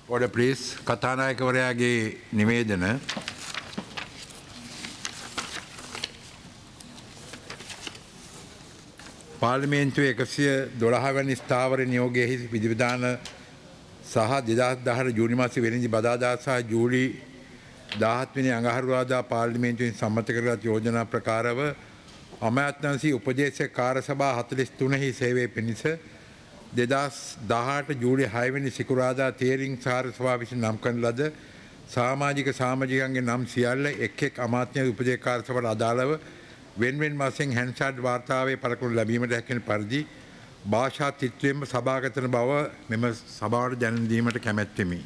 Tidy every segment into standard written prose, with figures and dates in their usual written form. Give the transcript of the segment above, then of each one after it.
Order please. කතානායකවරයාගේ නිවේදන. පාර්ලිමේන්තුවේ 112 වැනි ස්ථාවර නියෝගයෙහි විධිවිධාන සහ 2010 ජූනි මාසයේ වෙනිදි බදාදා සහ ජූලි 17 වෙනි අඟහරුවාදා පාර්ලිමේන්තුවෙන් සම්මත කරගත් යෝජනා ප්‍රකාරව අමාත්‍යාංශී උපදේශක කාර්යසභා 43 හි සේවයේ පිණිස 2018 ජූලි 6 වෙනි සිකුරාදා තේරින් කාර්යසභාව විසින් නම් කරන ලද සමාජිකයන්ගේ නම් සියල්ල එක් එක් අමාත්‍ය උපදේශක කාර්යසභාවට අදාළව වෙන්වෙන් වශයෙන් හැන්සාඩ් වාර්තාවේ පළකුණු ලැබීමට හැකිවන පරිදි භාෂා තිත්වයෙන්ම සභාගත වන බව මෙම සභාවට දැනුම් දීමට කැමැත්තෙමි.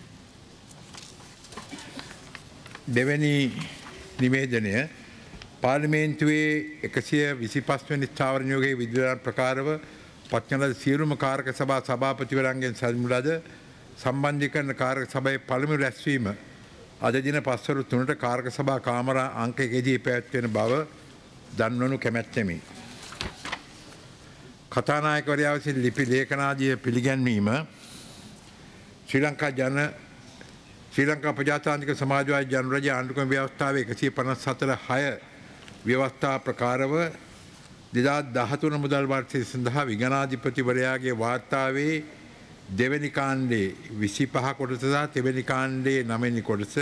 දෙවැනි නිවේදනය පාර්ලිමේන්තුවේ 125 වෙනි ස්ථාවර නියෝගයේ විධිවිධාන ප්‍රකාරව පත්කන ලද සියලුම කාරක සභා සභාපතිවරයන්ගෙන් සැලසුම් ලද සම්බන්ධීකරණ කාරක සභාවේ පළමු රැස්වීම අද දින 5:03ට කාරක සභා කාමරා අංක 1දී පැවැත්වෙන බව දන්වනු කැමැත්තෙමි. කතානායකවරයා විසින් ලිපි ලේඛනාදිය පිළිගැන්වීම ශ්‍රී ලංකා ප්‍රජාතාන්ත්‍රික සමාජවාදී ජනරජ ආණ්ඩුක්‍රම ව්‍යවස්ථාවේ 154/6 ව්‍යවස්ථා ප්‍රකාරව 2013 මුදල් වර්ෂය සඳහා විගණාධිපතිවරයාගේ වාර්තාවේ දෙවැනි කාණ්ඩේ 25 කොටස සහ තෙවැනි කාණ්ඩේ 9 වෙනි කොටස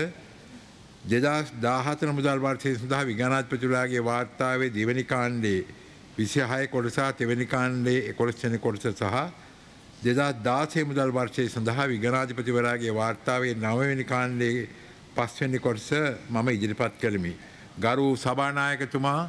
2014 මුදල් වර්ෂය සඳහා විගණාධිපතිවරයාගේ වාර්තාවේ දෙවැනි කාණ්ඩේ 26 කොටස සහ තෙවැනි කාණ්ඩේ 11 වෙනි කොටස සහ 2016 මුදල් වර්ෂය සඳහා විගණාධිපතිවරයාගේ වාර්තාවේ 9 වෙනි කාණ්ඩේ 5 වෙනි කොටස මම ඉදිරිපත් කළෙමි. ගරු සභානායකතුමා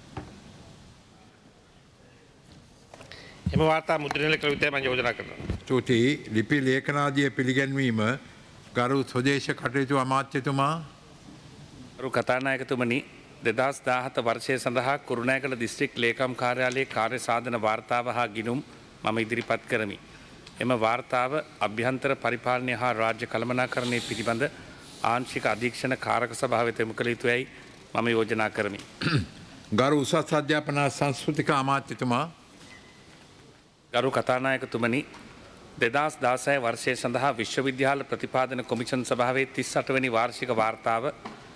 එම වාර්තා මුද්‍රණය කළ යුතුයි මම යෝජනා කරනවා. ස්තුතියි. ලිපි ලේඛනාදිය පිළිගැන්වීම ගරු ස්වදේශ කටයුතු අමාත්‍යතුමා. ගරු කතානායකතුමනි 2017 වර්ෂය සඳහා කුරුණෑගල දිස්ත්‍රික් ලේකම් කාර්යාලයේ කාර්ය සාධන වාර්තාව හා ගිණුම් මම ඉදිරිපත් කරමි. එම වාර්තාව අභ්‍යන්තර පරිපාලනය හා රාජ්‍ය කළමනාකරණය පිළිබඳ ආංශික අධීක්ෂණ කාරක සභාව වෙත යොමු කළ යුතුයි මම යෝජනා කරමි. ගරු උසස් අධ්‍යාපන සංස්කෘතික අමාත්‍යතුමා. ගරු කතානායකතුමනි 2016 වර්ෂය සඳහා විශ්වවිද්‍යාල ප්‍රතිපාදන කොමිෂන් සභාවේ 38 වෙනි වාර්ෂික වාර්තාව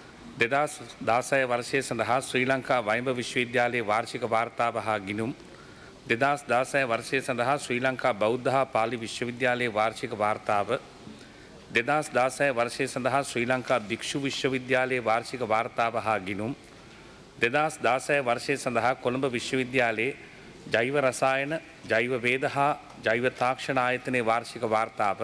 2016 වර්ෂය සඳහා ශ්‍රී ලංකා වයිඹ විශ්වවිද්‍යාලයේ වාර්ෂික වාර්තාව හා ගිණුම් 2016 වර්ෂය සඳහා ශ්‍රී ලංකා බෞද්ධ හා පාලි විශ්වවිද්‍යාලයේ වාර්ෂික වාර්තාව 2016 වර්ෂය සඳහා ශ්‍රී ලංකා භික්ෂු විශ්වවිද්‍යාලයේ වාර්ෂික වාර්තාව හා ගිණුම් 2016 වර්ෂය සඳහා කොළඹ විශ්වවිද්‍යාලයේ ජෛව රසායන ජෛව වේද හා ජෛව තාක්ෂණ ආයතනයේ වාර්ෂික වාර්තාව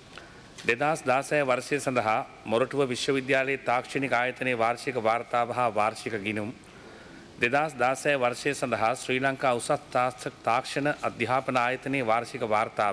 2016 වර්ෂය සඳහා මොරටුව විශ්වවිද්‍යාලයේ තාක්ෂණික ආයතනයේ වාර්ෂික වාර්තාව හා වාර්ෂික ගිණුම් 2016 වර්ෂය සඳහා ශ්‍රී ලංකා උසස් තාක්ෂණ අධ්‍යාපන ආයතනයේ වාර්ෂික වාර්තාව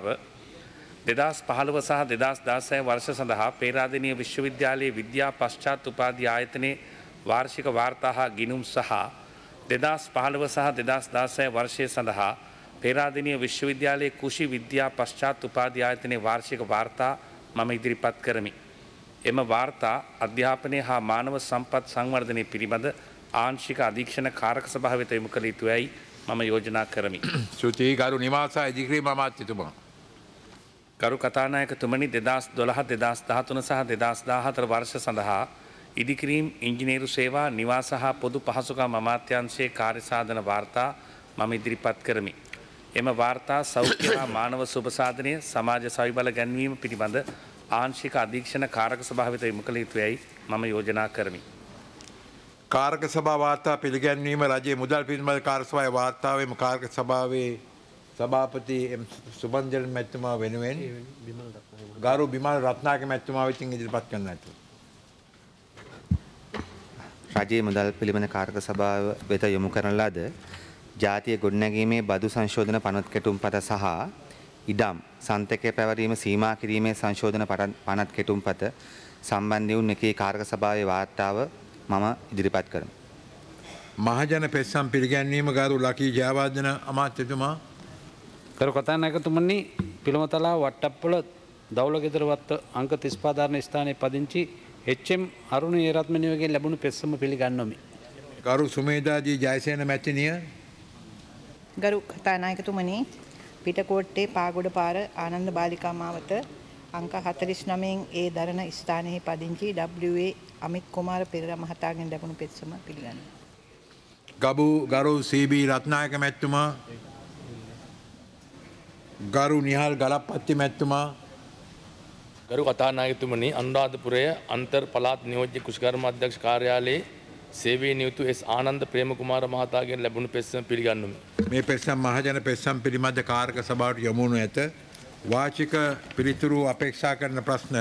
2015 සහ 2016 වර්ෂ සඳහා පේරාදෙණිය විශ්වවිද්‍යාලයේ විද්‍යා පශ්චාත් උපාධි ආයතනයේ වාර්ෂික වාර්තා හා ගිණුම් සහ 2015 සහ 2016 වර්ෂය සඳහා පේරාදෙණිය විශ්වවිද්‍යාලයේ කුෂි විද්‍යා පශ්චාත් උපාධි ආයතනයේ වාර්ෂික වාර්තා මම ඉදිරිපත් කරමි. එම වාර්තා අධ්‍යාපනය හා මානව සම්පත් සංවර්ධනය පිළිබඳ ආංශික අධීක්ෂණ කාරක සභාව වෙත යොමු කළ යුතුයි මම යෝජනා කරමි. ස්තුතියි. ගරු නිවාස ඉදිකිරීම අමාත්‍යතුමා. ගරු කතානායකතුමනි 2012 2013 සහ 2014 වර්ෂ සඳහා ඉදිකිරීම් ඉංජිනේරු සේවා නිවාස හා පොදු පහසුකම් අමාත්‍යාංශයේ කාර්ය සාධන වාර්තා මම ඉදිරිපත් කරමි. එම වාර්තා සෞඛ්‍ය හා මානව සුබ සාධනය සමාජ සවිබල ගැන්වීම පිළිබඳ ආංශික අධීක්ෂණ කාරක සභාව වෙත යොමු කළ යුතුයි මම යෝජනා කරමි. කාරක සභා වාර්තා පිළිගැන්වීම රජයේ මුදල් පිළිබඳ කාරක සභාවේ වාර්තාවේම කාරක සභාවේ සභාපති සුබන්ජන මැතිතුමා වෙනුවෙන් ගරු බිමල් රත්නායක මැතිතුමා වෙතින් ඉදිරිපත් කරන්න ඇත. රජයේ මුදල් පිළිබඳ කාරක සභාව වෙත යොමු කරන ලද ජාතිය ගොඩනැගීමේ බදු සංශෝධන පනත් කෙටුම්පත සහ ඉඩම් සන්තකය පැවරීම සීමා කිරීමේ සංශෝධන පනත් කෙටුම්පත සම්බන්ධ වුන් එකේ කාරක සභාවේ වාර්තාව මම ඉදිරිපත් කරමි. මහජන පෙත්සම් පිළිගැන්වීම ගරු ලකී ජයවර්ධන අමාත්‍යතුමා. කරු කතානායකතුමනි පිළමතලා වට්ටප්පොළ දවුලගෙදර වත්ත අංක 35 ධාරණ ස්ථානයේ පදිංචි එච්.එම්. අරුණ ඒරත්ම නියෝගයෙන් ලැබුණු පෙත්සම පිළිගන්වමි. ගරු සුමේදාජී ජයසේන මැතිනිය. ගරු කතානායකතුමනි පිටකොට්ටේ පාගොඩ පාර ආනන්ද බාලිකා මාවත අංක 49න් ඒ දරණ ස්ථානයේ පදිංචි WA අමිත් කුමාර පෙරේරා මහතාගෙන් ලැබුණු පෙත්සම පිළිගන්නවා. ගරු CB රත්නායක මැතිතුමා ගරු නිහාල් ගලප්පත්ති මැතිතුමා ගරු කතානායකතුමනි අනුරාධපුරය අන්තර් පළාත් නියෝජ්‍ය කෘෂිකර්ම අධ්‍යක්ෂ කාර්යාලයේ සේවයේ නියුතු S ආනන්ද ප්‍රේමකුමාර මහතාගෙන් ලැබුණු පෙත්සම පිළිගන්නුමි. මේ පෙත්සම් මහජන පෙත්සම් පිළිබඳ කාරක සභාවට යොමු වනු ඇත. වාචික පිළිතුරු අපේක්ෂා කරන ප්‍රශ්න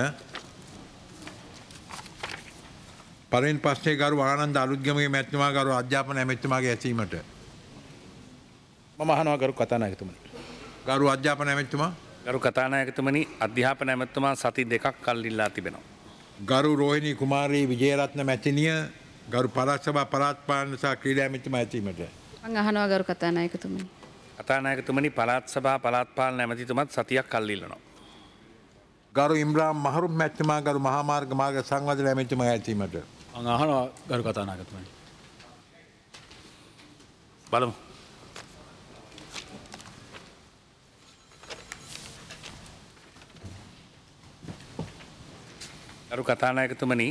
පළවෙනි ප්‍රශ්නේ ගරු ආනන්ද අලුත්ගමගේ මැතිතුමා ගරු අධ්‍යාපන ඇමතිතුමාගේ ඇසීමට. මම අහනවා ගරු කතානායකතුමනි. ගරු අධ්‍යාපන ඇමතිතුමා ගරු කතානායකතුමනි අධ්‍යාපන ඇමතුමා සති 2ක් කල් ඉල්ලා තිබෙනවා. ගරු රෝහිණී කුමාරී විජේරත්න මැතිණිය ගරු පළාත් සභා පළාත් පාලන සහ ක්‍රීඩා ඇමතිතුමා ඇසීමට. මම අහනවා ගරු කතානායකතුමනි. කතානායකතුමනි පළාත් සභා පළාත් පාලන ඇමතිතුමත් සතියක් කල් ඉල්ලනවා. ගරු ඉම්රාම් මහරුම් මැතිතුමා ගරු මහා මාර්ග සංවර්ධන ඇමතිතුමා ඇසීමට. මම අහනවා ගරු කතානායකතුමනි. බලමු. ගරු කතානායකතුමනි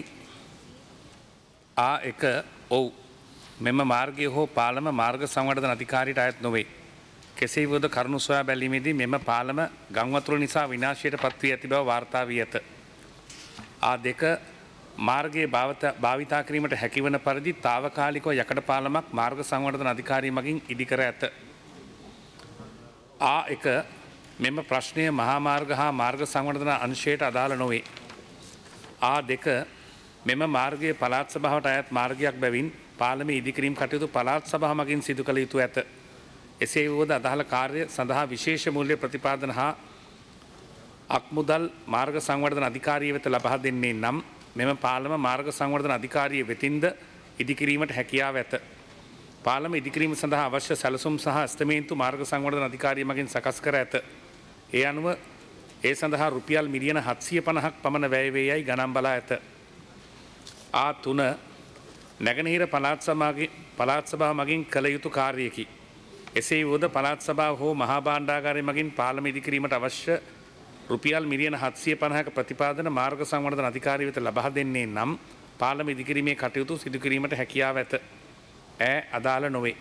A1 ඔව් මෙම මාර්ගය හෝ පාලම මාර්ග සංවර්ධන අධිකාරියට අයත් නොවේ. කෙසේ වුවද කරුණු සොයා බැලීමේදී මෙම පාලම ගංවතුර නිසා විනාශයට පත්වී ඇති බව වාර්තා වී ඇත. A2 මාර්ගයේ භාවිතා කිරීමට හැකිවන පරිදි తాවකාලිකව යකඩ පාලමක් මාර්ග සංවර්ධන අධිකාරිය මගින් ඉදිකර ඇත. A1 මෙම ප්‍රශ්නය මහා මාර්ග හා මාර්ග සංවර්ධන අංශයට අදාළ නොවේ. A2 මෙම මාර්ගයේ පළාත් සභාවට අයත් මාර්ගයක් බැවින් පාලමේ ඉදිකිරීම් කටයුතු පළාත් සභාව මගින් සිදු කළ යුතු ඇත. එසේ වුවද අදාළ කාර්ය සඳහා විශේෂ මූල්‍ය ප්‍රතිපාදන හා අක්මුදල් මාර්ග සංවර්ධන අධිකාරිය වෙත ලබා දෙන්නේ නම් මෙම පාලම මාර්ග සංවර්ධන අධිකාරිය වෙතින්ද ඉදිකිරීමට හැකියාව ඇත. පාලම ඉදිකිරීම සඳහා අවශ්‍ය සැලසුම් සහ ස්තමේන්තු මාර්ග සංවර්ධන අධිකාරිය මගින් සකස් කර ඇත. ඒ අනුව ඒ සඳහා රුපියල් මිලියන 750ක් පමණ වැය වේ යයි ගණන් බලා ඇත. A3 නැගෙනහිර පළාත් සභාව මගින් කළ යුතු කාර්යයකි. එසේ වුවද පළාත් සභාව හෝ මහා භාණ්ඩාගාරය මගින් පාලම ඉදිකිරීමට අවශ්‍ය රුපියල් මිලියන 750ක ප්‍රතිපාදන මාර්ග සංවර්ධන අධිකාරිය වෙත ලබා දෙන්නේ නම් පාලම ඉදිකිරීමේ කටයුතු සිදු කිරීමට හැකියාව ඇත. අදාළ නොවේ.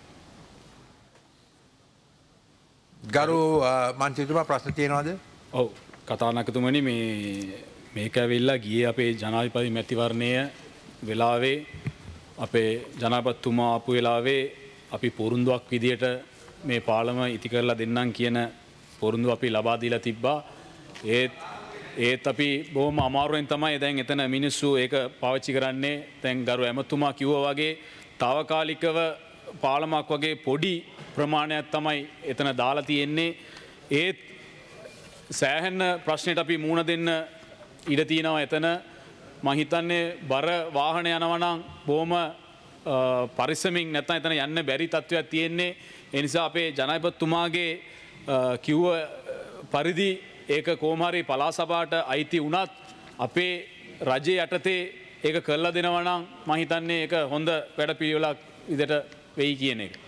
ගරු මන්ත්‍රීතුමා ප්‍රශ්න තියෙනවද? ඔව් කතානායකතුමනි මේක ඇවිල්ලා ගියේ අපේ ජනාධිපති මැතිවරණය වෙලාවේ අපේ ජනාධිපතිතුමා ආපු වෙලාවේ අපි පොරොන්දුවක් විදියට මේ පාලම ඉති කරලා දෙන්නම් කියන පොරොන්දුව අපි ලබා දීලා තිබ්බා. ඒත් අපි බොහොම අමාරුවෙන් තමයි දැන් එතන මිනිස්සු ඒක පාවිච්චි කරන්නේ. දැන් ගරු ඇමතුමා කිව්වා වගේ తాවකාලිකව පාලමක් වගේ පොඩි ප්‍රමාණයක් තමයි එතන දාලා තියෙන්නේ. ඒත් සෑහෙන ප්‍රශ්නයට අපි මුහුණ දෙන්න ඉඩ තියෙනවා එතන. මම හිතන්නේ බර වාහන යනවා නම් බොහොම පරිස්සමින් නැත්නම් එතන යන්න බැරි තත්ත්වයක් තියෙන්නේ. ඒ නිසා අපේ ජනාධිපතිතුමාගේ කිව්ව පරිදි ඒක කොහොම හරි පළාත් සභාවට අයිති වුණත් අපේ රජයේ යටතේ ඒක කරලා දෙනවා නම් මම හිතන්නේ ඒක හොඳ වැඩපිළිවෙලක් විදිහට වෙයි කියන එක.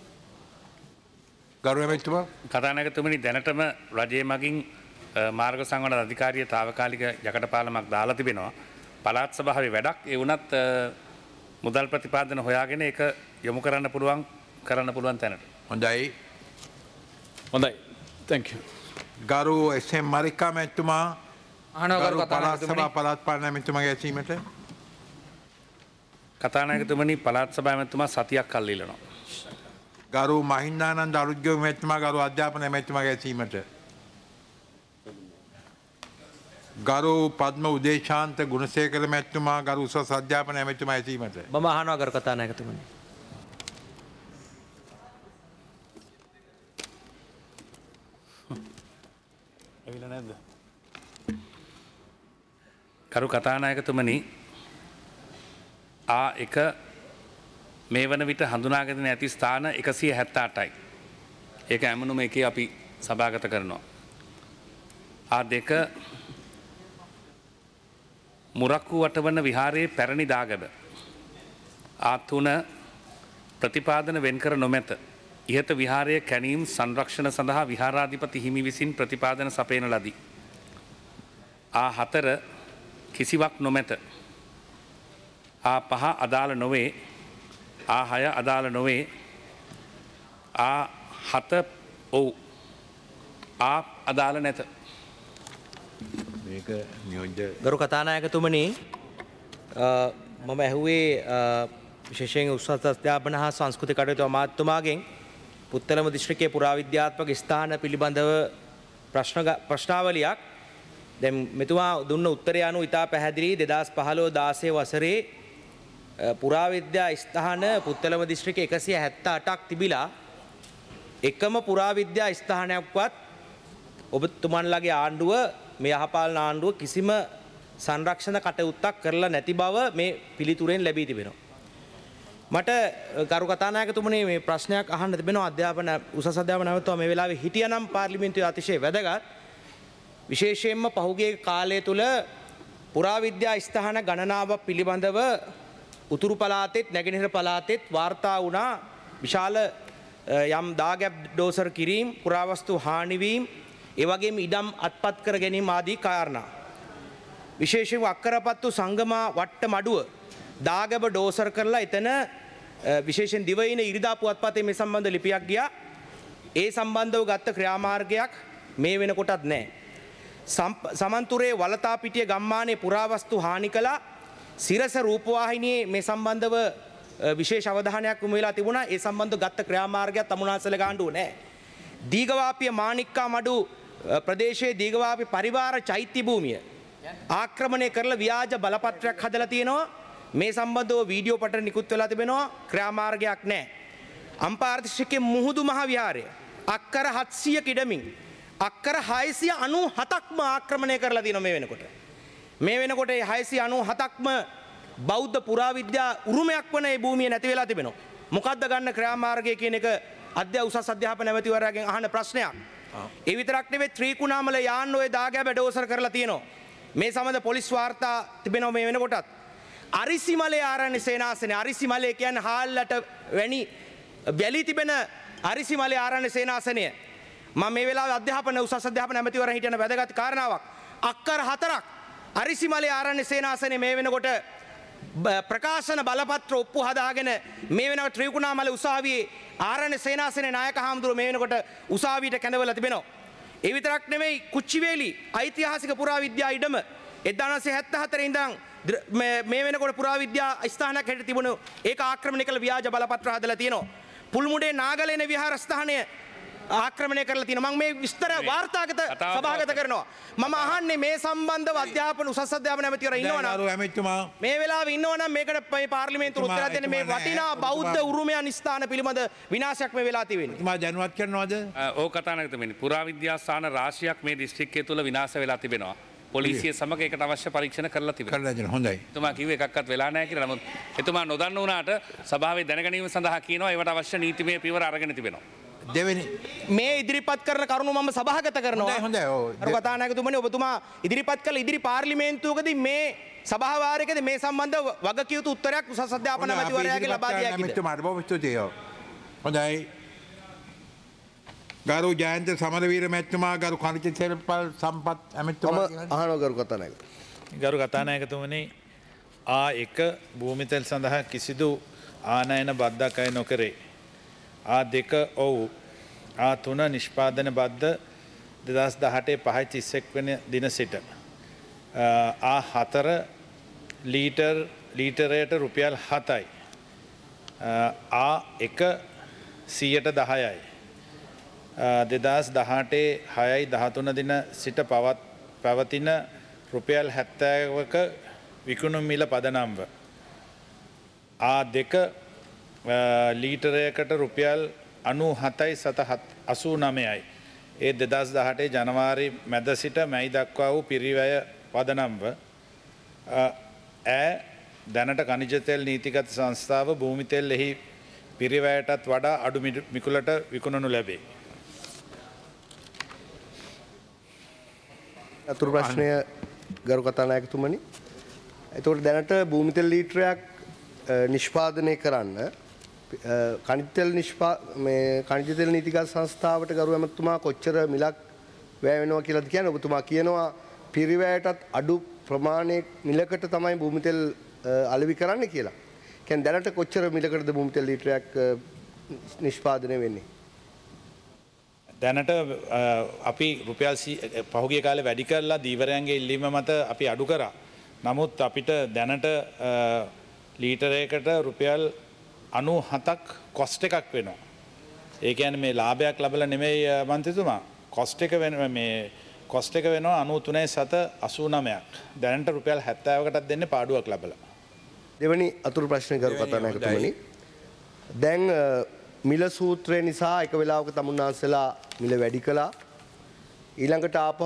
ගරු ඇමතිතුමා කතානායකතුමනි දැනටම රජයේ මගින් මාර්ග සංවර්ධන අධිකාරිය తాවකාලික යකඩ පාලමක් දාලා තිබෙනවා. පළාත් සභාවේ වැඩක් ඒ වුණත් මුදල් ප්‍රතිපාදන හොයාගෙන ඒක යොමු කරන්න පුළුවන් තැනට. හොඳයි. thank you. ගරු SM මරිකා මැතිතුමා අහනවා ගරු පළාත් සභා පළාත් පාලන ඇමතිතුමාගේ ඇසීමට. කතානායකතුමනි පළාත් සභා ඇමතිතුමා සතියක් කල් ඉල්ලනවා. ගරු මහින්දානන්ද අලුත්ගම මැතිතුමා ගරු අධ්‍යාපන ඇමතිතුමාගේ ඇසීමට. ගරු පද්ම උදේශාන්ත ගුණසේකර මැතිතුමා ගරු උසස් අධ්‍යාපන ඇමතිතුමා ඇසීමට. මම අහනවා ගරු කතානායකතුමනි. ඇවිල්ලා නැද්ද? ගරු කතානායකතුමනි A1 මේ වන විට හඳුනාගෙන ඇති ස්ථාන 178යි. ඒක ඇමනුම එකේ අපි සභාගත කරනවා. A2 මුරක්කු වටවන විහාරයේ පැරණි දාගැබ. A3 ප්‍රතිපාදන වෙන්කර නොමැත. ඉහත විහාරය කැනීම් සංරක්ෂණ සඳහා විහාරාධිපති හිමි විසින් ප්‍රතිපාදන සපයන ලදී. A4 කිසිවක් නොමැත. A5 අදාළ නොවේ. A6 අදාළ නොවේ. A7 ඔව්. A අදාළ නැත. මේක නියෝජ්‍ය ගරු කතානායකතුමනි මම ඇහුවේ විශේෂයෙන් උසස් අධ්‍යාපන හා සංස්කෘතික කටයුතු අමාත්‍යතුමාගෙන් පුත්තලම දිස්ත්‍රික්කයේ පුරාවිද්‍යාත්මක ස්ථාන පිළිබඳව ප්‍රශ්නාවලියක්. දැන් මෙතුමා දුන්න උත්තරය අනුව ඉතා පැහැදිලි 2015-16 වසරේ පුරාවිද්‍යා ස්ථාන පුත්තලම දිස්ත්‍රික්කයේ 178ක් තිබිලා එකම පුරාවිද්‍යා ස්ථානයක්වත් ඔබතුමන්ලගේ ආණ්ඩුව මේ යහපාලන ආණ්ඩුව කිසිම සංරක්ෂණ කටයුත්තක් කරලා නැති බව මේ පිළිතුරෙන් ලැබී තිබෙනවා. මට ගරු කතානායකතුමනි මේ ප්‍රශ්නයක් අහන්න තිබෙනවා අධ්‍යාපන උසස් අධ්‍යාපන නැවතුම මේ වෙලාවේ හිටියනම් පාර්ලිමේන්තුවේ අතිශය වැදගත්. විශේෂයෙන්ම පහුගිය කාලය තුල පුරාවිද්‍යා ස්ථාන ගණනාවක් පිළිබඳව උතුරු පළාතෙත් නැගෙනහිර පළාතෙත් වාර්තා වුණා විශාල යම් දාගැබ් ඩෝසර් කිරීම පුරාවස්තු හානිවීම ඒ වගේම ඉඩම් අත්පත් කර ගැනීම ආදී කාරණා. විශේෂයෙන්ම අක්කරපත්තු සංගමා වට්ට මඩුව දාගැබ ඩෝසර් කරලා එතන විශේෂයෙන් දිවයින ඉරිදා පුවත්පතේ මේ සම්බන්ධ ලිපියක් ගියා. ඒ සම්බන්ධව ගත්ත ක්‍රියාමාර්ගයක් මේ වෙනකොටත් නැහැ. සමන්තුරේ වලතාපිටිය ගම්මානයේ පුරාවස්තු හානි කළා. සිරස රූපවාහිනියේ මේ සම්බන්ධව විශේෂ අවධානයක් යොමු වෙලා තිබුණා. ඒ සම්බන්ධව ගත්ත ක්‍රියාමාර්ගයක් තමුනාසල ගාණ්ඩුව නැහැ. දීගවාපිය මාණික්කා මඩු ප්‍රදේශයේ දීගවාපි පරිවාර චෛත්‍ය භූමිය ආක්‍රමණය කරලා ව්‍යාජ බලපත්‍රයක් හදලා තියෙනවා. මේ සම්බන්ධව වීඩියෝ පට නිකුත් වෙලා තිබෙනවා. ක්‍රියාමාර්ගයක් නැහැ. අම්පාර දිස්ත්‍රික්කයේ මුහුදු මහ විහාරය අක්කර 700 කිඩමින් අක්කර 697ක්ම ආක්‍රමණය කරලා තියෙනවා මේ වෙනකොට. මේ වෙනකොට 697ක්ම බෞද්ධ පුරාවිද්‍යා උරුමයක් වන මේ භූමිය නැති වෙලා තිබෙනවා. මොකද්ද ගන්න ක්‍රියාමාර්ගය කියන එක උසස් අධ්‍යාපන නැමැතිවරයාගෙන් අහන ප්‍රශ්නයක්. ඒ විතරක් නෙවෙයි ත්‍රිකුණාමල යාන්න ඔය දාගැබ ඩෝසර් කරලා තියෙනවා. මේ සම්බන්ධ පොලිස් වාර්තා තිබෙනවා මේ වෙනකොටත්. අරිසිමලේ ආරණ්‍ය සේනාසනය අරිසිමලේ කියන්නේ හාල්ලට වැනි වැලි තිබෙන අරිසිමලේ ආරණ්‍ය සේනාසනය මම මේ වෙලාවේ අධ්‍යාපන උසස් අධ්‍යාපන ඇමතිවරයා හිටියන වැදගත් කාරණාවක්. අක්කර 4ක් අරිසිමලේ ආරණ්‍ය සේනාසනය මේ වෙනකොට ප්‍රකාශන බලපත්‍ර ඔප්පු හදාගෙන මේ වෙනකොට ත්‍රිකුණාමල උසාවියේ ආරණ්‍ය සේනාසනයේ නායක හාමුදුරුවෝ මේ වෙනකොට උසාවියට කැඳවලා තිබෙනවා. ඒ විතරක් නෙවෙයි කුච්චිවේලි ඓතිහාසික පුරාවිද්‍යා ඉඩම 1974 ඉඳන් මේ වෙනකොට පුරාවිද්‍යා ස්ථානයක් හැටියට තිබුණු ඒක ආක්‍රමණය කළ ව්‍යාජ බලපත්‍ර හදලා තියෙනවා. පුල්මුඩේ නාගලේන විහාරස්ථානය ආක්‍රමණය කරලා තියෙනවා. මම මේ විස්තර වාර්තාගත සභාගත කරනවා. මම අහන්නේ මේ සම්බන්ධව අධ්‍යාපන උසස් අධ්‍යාපන ඇමතිවරයා ඉන්නවනම් මේ වෙලාවේ ඉන්නවනම් මේකට මේ පාර්ලිමේන්තුව උත්තර දෙන්න මේ වටිනා බෞද්ධ උරුමයන් ස්ථාන පිළිබඳ විනාශයක් මේ වෙලා තියෙන්නේ. තුමා දැනුවත් කරනවද? ඕක කතානායකතුමනි පුරාවිද්‍යා ස්ථාන රාශියක් මේ දිස්ත්‍රික්කය තුල විනාශ වෙලා තිබෙනවා. පොලිසිය සමග ඒකට අවශ්‍ය පරීක්ෂණ කරලා තිබෙනවා. කරලා දෙන්න හොඳයි. එතුමා කිව්වේ එකක්වත් වෙලා නැහැ කියලා. නමුත් එතුමා නොදන්න වුණාට සභාවේ දැනගැනීම සඳහා කියනවා ඒවට අවශ්‍ය නීතිමය පියවර අරගෙන තිබෙනවා. දෙවෙනි මේ ඉදිරිපත් කරන කරුණු මම සභාගත කරනවා. හොඳයි ඔව්. අර කතානායකතුමනි ඔබතුමා ඉදිරිපත් කළ ඉදිරි පාර්ලිමේන්තුවකදී මේ සභා වාරයකදී මේ සම්බන්ධව වගකිය යුතු උත්තරයක් උසස් අධ්‍යාපන ඇමතිවරයාගෙන් ලබා දිය හැකිද? මෙතුමාට බොහොම ස්තුතියි. හොඳයි. ගරු ජයන්ත සමරවීර මැතිතුමා ගරු කනිජ සේරපල් සම්පත් ඇමතිතුමා අහනවා ගරු කතානායක. ගරු කතානායකතුමනි A1 භූමිතෙල් සඳහා කිසිදු ආනයන බද්දක් අය නොකරේ. A2 ඔව්. A3 නිෂ්පාදන බද්ද 2018 5/31 වෙනි දින සිට. A4 ලීටරයට රුපියල් 7යි. A1 10%යි. 2018 6/13 දින සිට පවතින රුපියල් 70ක විකුණුම් මිල පදනම්ව. A2 ලීටරයකට රුපියල් 97.89යි. ඒ 2018 ජනවාරි මැද සිට මැයි දක්වා වූ පිරිවැය පදනම්ව. දැනට khනිජ තෙල් නීතිගත සංස්ථාව භූමි තෙල් එහි පිරිවැයටත් වඩා අඩු මිකුලට විකුණනු ලැබේ. අතුරු ප්‍රශ්නය ගරු කතානායකතුමනි. එතකොට දැනට භූමි තෙල් ලීටරයක් නිෂ්පාදනය කරන්න khනිජ තෙල් නීතිගත සංස්ථාවට ගරු ඇමතුමා කොච්චර මිලක් වැය වෙනවා කියලාද කියන්නේ? ඔබතුමා කියනවා පිරිවැයටත් අඩු ප්‍රමාණයක් මිලකට තමයි භූමිතෙල් අලෙවි කරන්න කියලා. කියන්නේ දැනට කොච්චර මිලකටද භූමිතෙල් ලීටරයක් නිෂ්පාදනය වෙන්නේ? දැනට අපි රුපියල් පහුගිය කාලේ වැඩි කරලා දීවරයන්ගේ ඉල්ලීම මත අපි අඩු කරා. නමුත් අපිට දැනට ලීටරයකට රුපියල් 97ක් කොස්ට් එකක් වෙනවා. ඒ කියන්නේ මේ ලාභයක් ලැබලා නෙමෙයි මන්ත්‍රීතුමා. කොස්ට් එක කොස්ට් එක වෙනවා 93.89ක්. දැනට රුපියල් 70කටත් දෙන්නේ පාඩුවක් ලැබලා. දෙවැනි අතුරු ප්‍රශ්න කරු කතානායකතුමනි. දැන් මිල සූත්‍රය නිසා එක වෙලාවක තමුන්නාන්සලා මිල වැඩි කළා. ඊළඟට ආපහු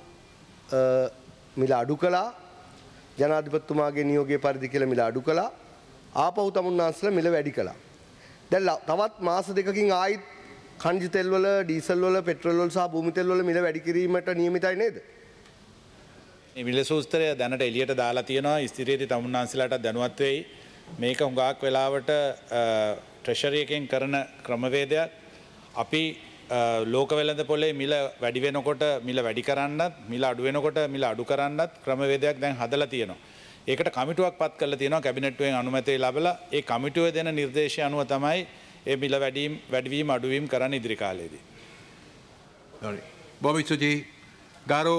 මිල අඩු කළා. ජනාධිපතිතුමාගේ නියෝගයේ පරිදි කියලා මිල අඩු කළා. ආපහු තමුන්නාන්සලා මිල වැඩි කළා. දැන් තවත් මාස දෙකකින් ආයිත් කන්ජි තෙල් වල, ඩීසල් වල, පෙට්‍රල් වල සහ භූමි තෙල් වල මිල වැඩි කිරීමට නියමිතයි නේද? මේ මිල සූත්‍රය දැනට එළියට දාලා තියෙනවා. ස්ථිරයේදී තමුන්නාන්සලාට දැනුවත් වෙයි. මේක හුඟක් වෙලාවට ට්‍රෙෂරි එකෙන් කරන ක්‍රමවේදයක්. අපි ලෝක වෙළඳ පොලේ මිල වැඩි වෙනකොට මිල වැඩි කරන්නත්, මිල අඩු වෙනකොට මිල අඩු කරන්නත් ක්‍රමවේදයක් දැන් හදලා තියෙනවා. ඒකට කමිටුවක් පත් කරලා තියෙනවා කැබිනට්ුවෙන් අනුමැතිය ලැබලා. ඒ කමිටුවේ දෙන නිර්දේශය අනුව තමයි ඒ මිල වැඩිවීම අඩුවීම කරන්න ඉදිරි කාලයේදී. බොහොම ස්තුතියි. ගාරෝ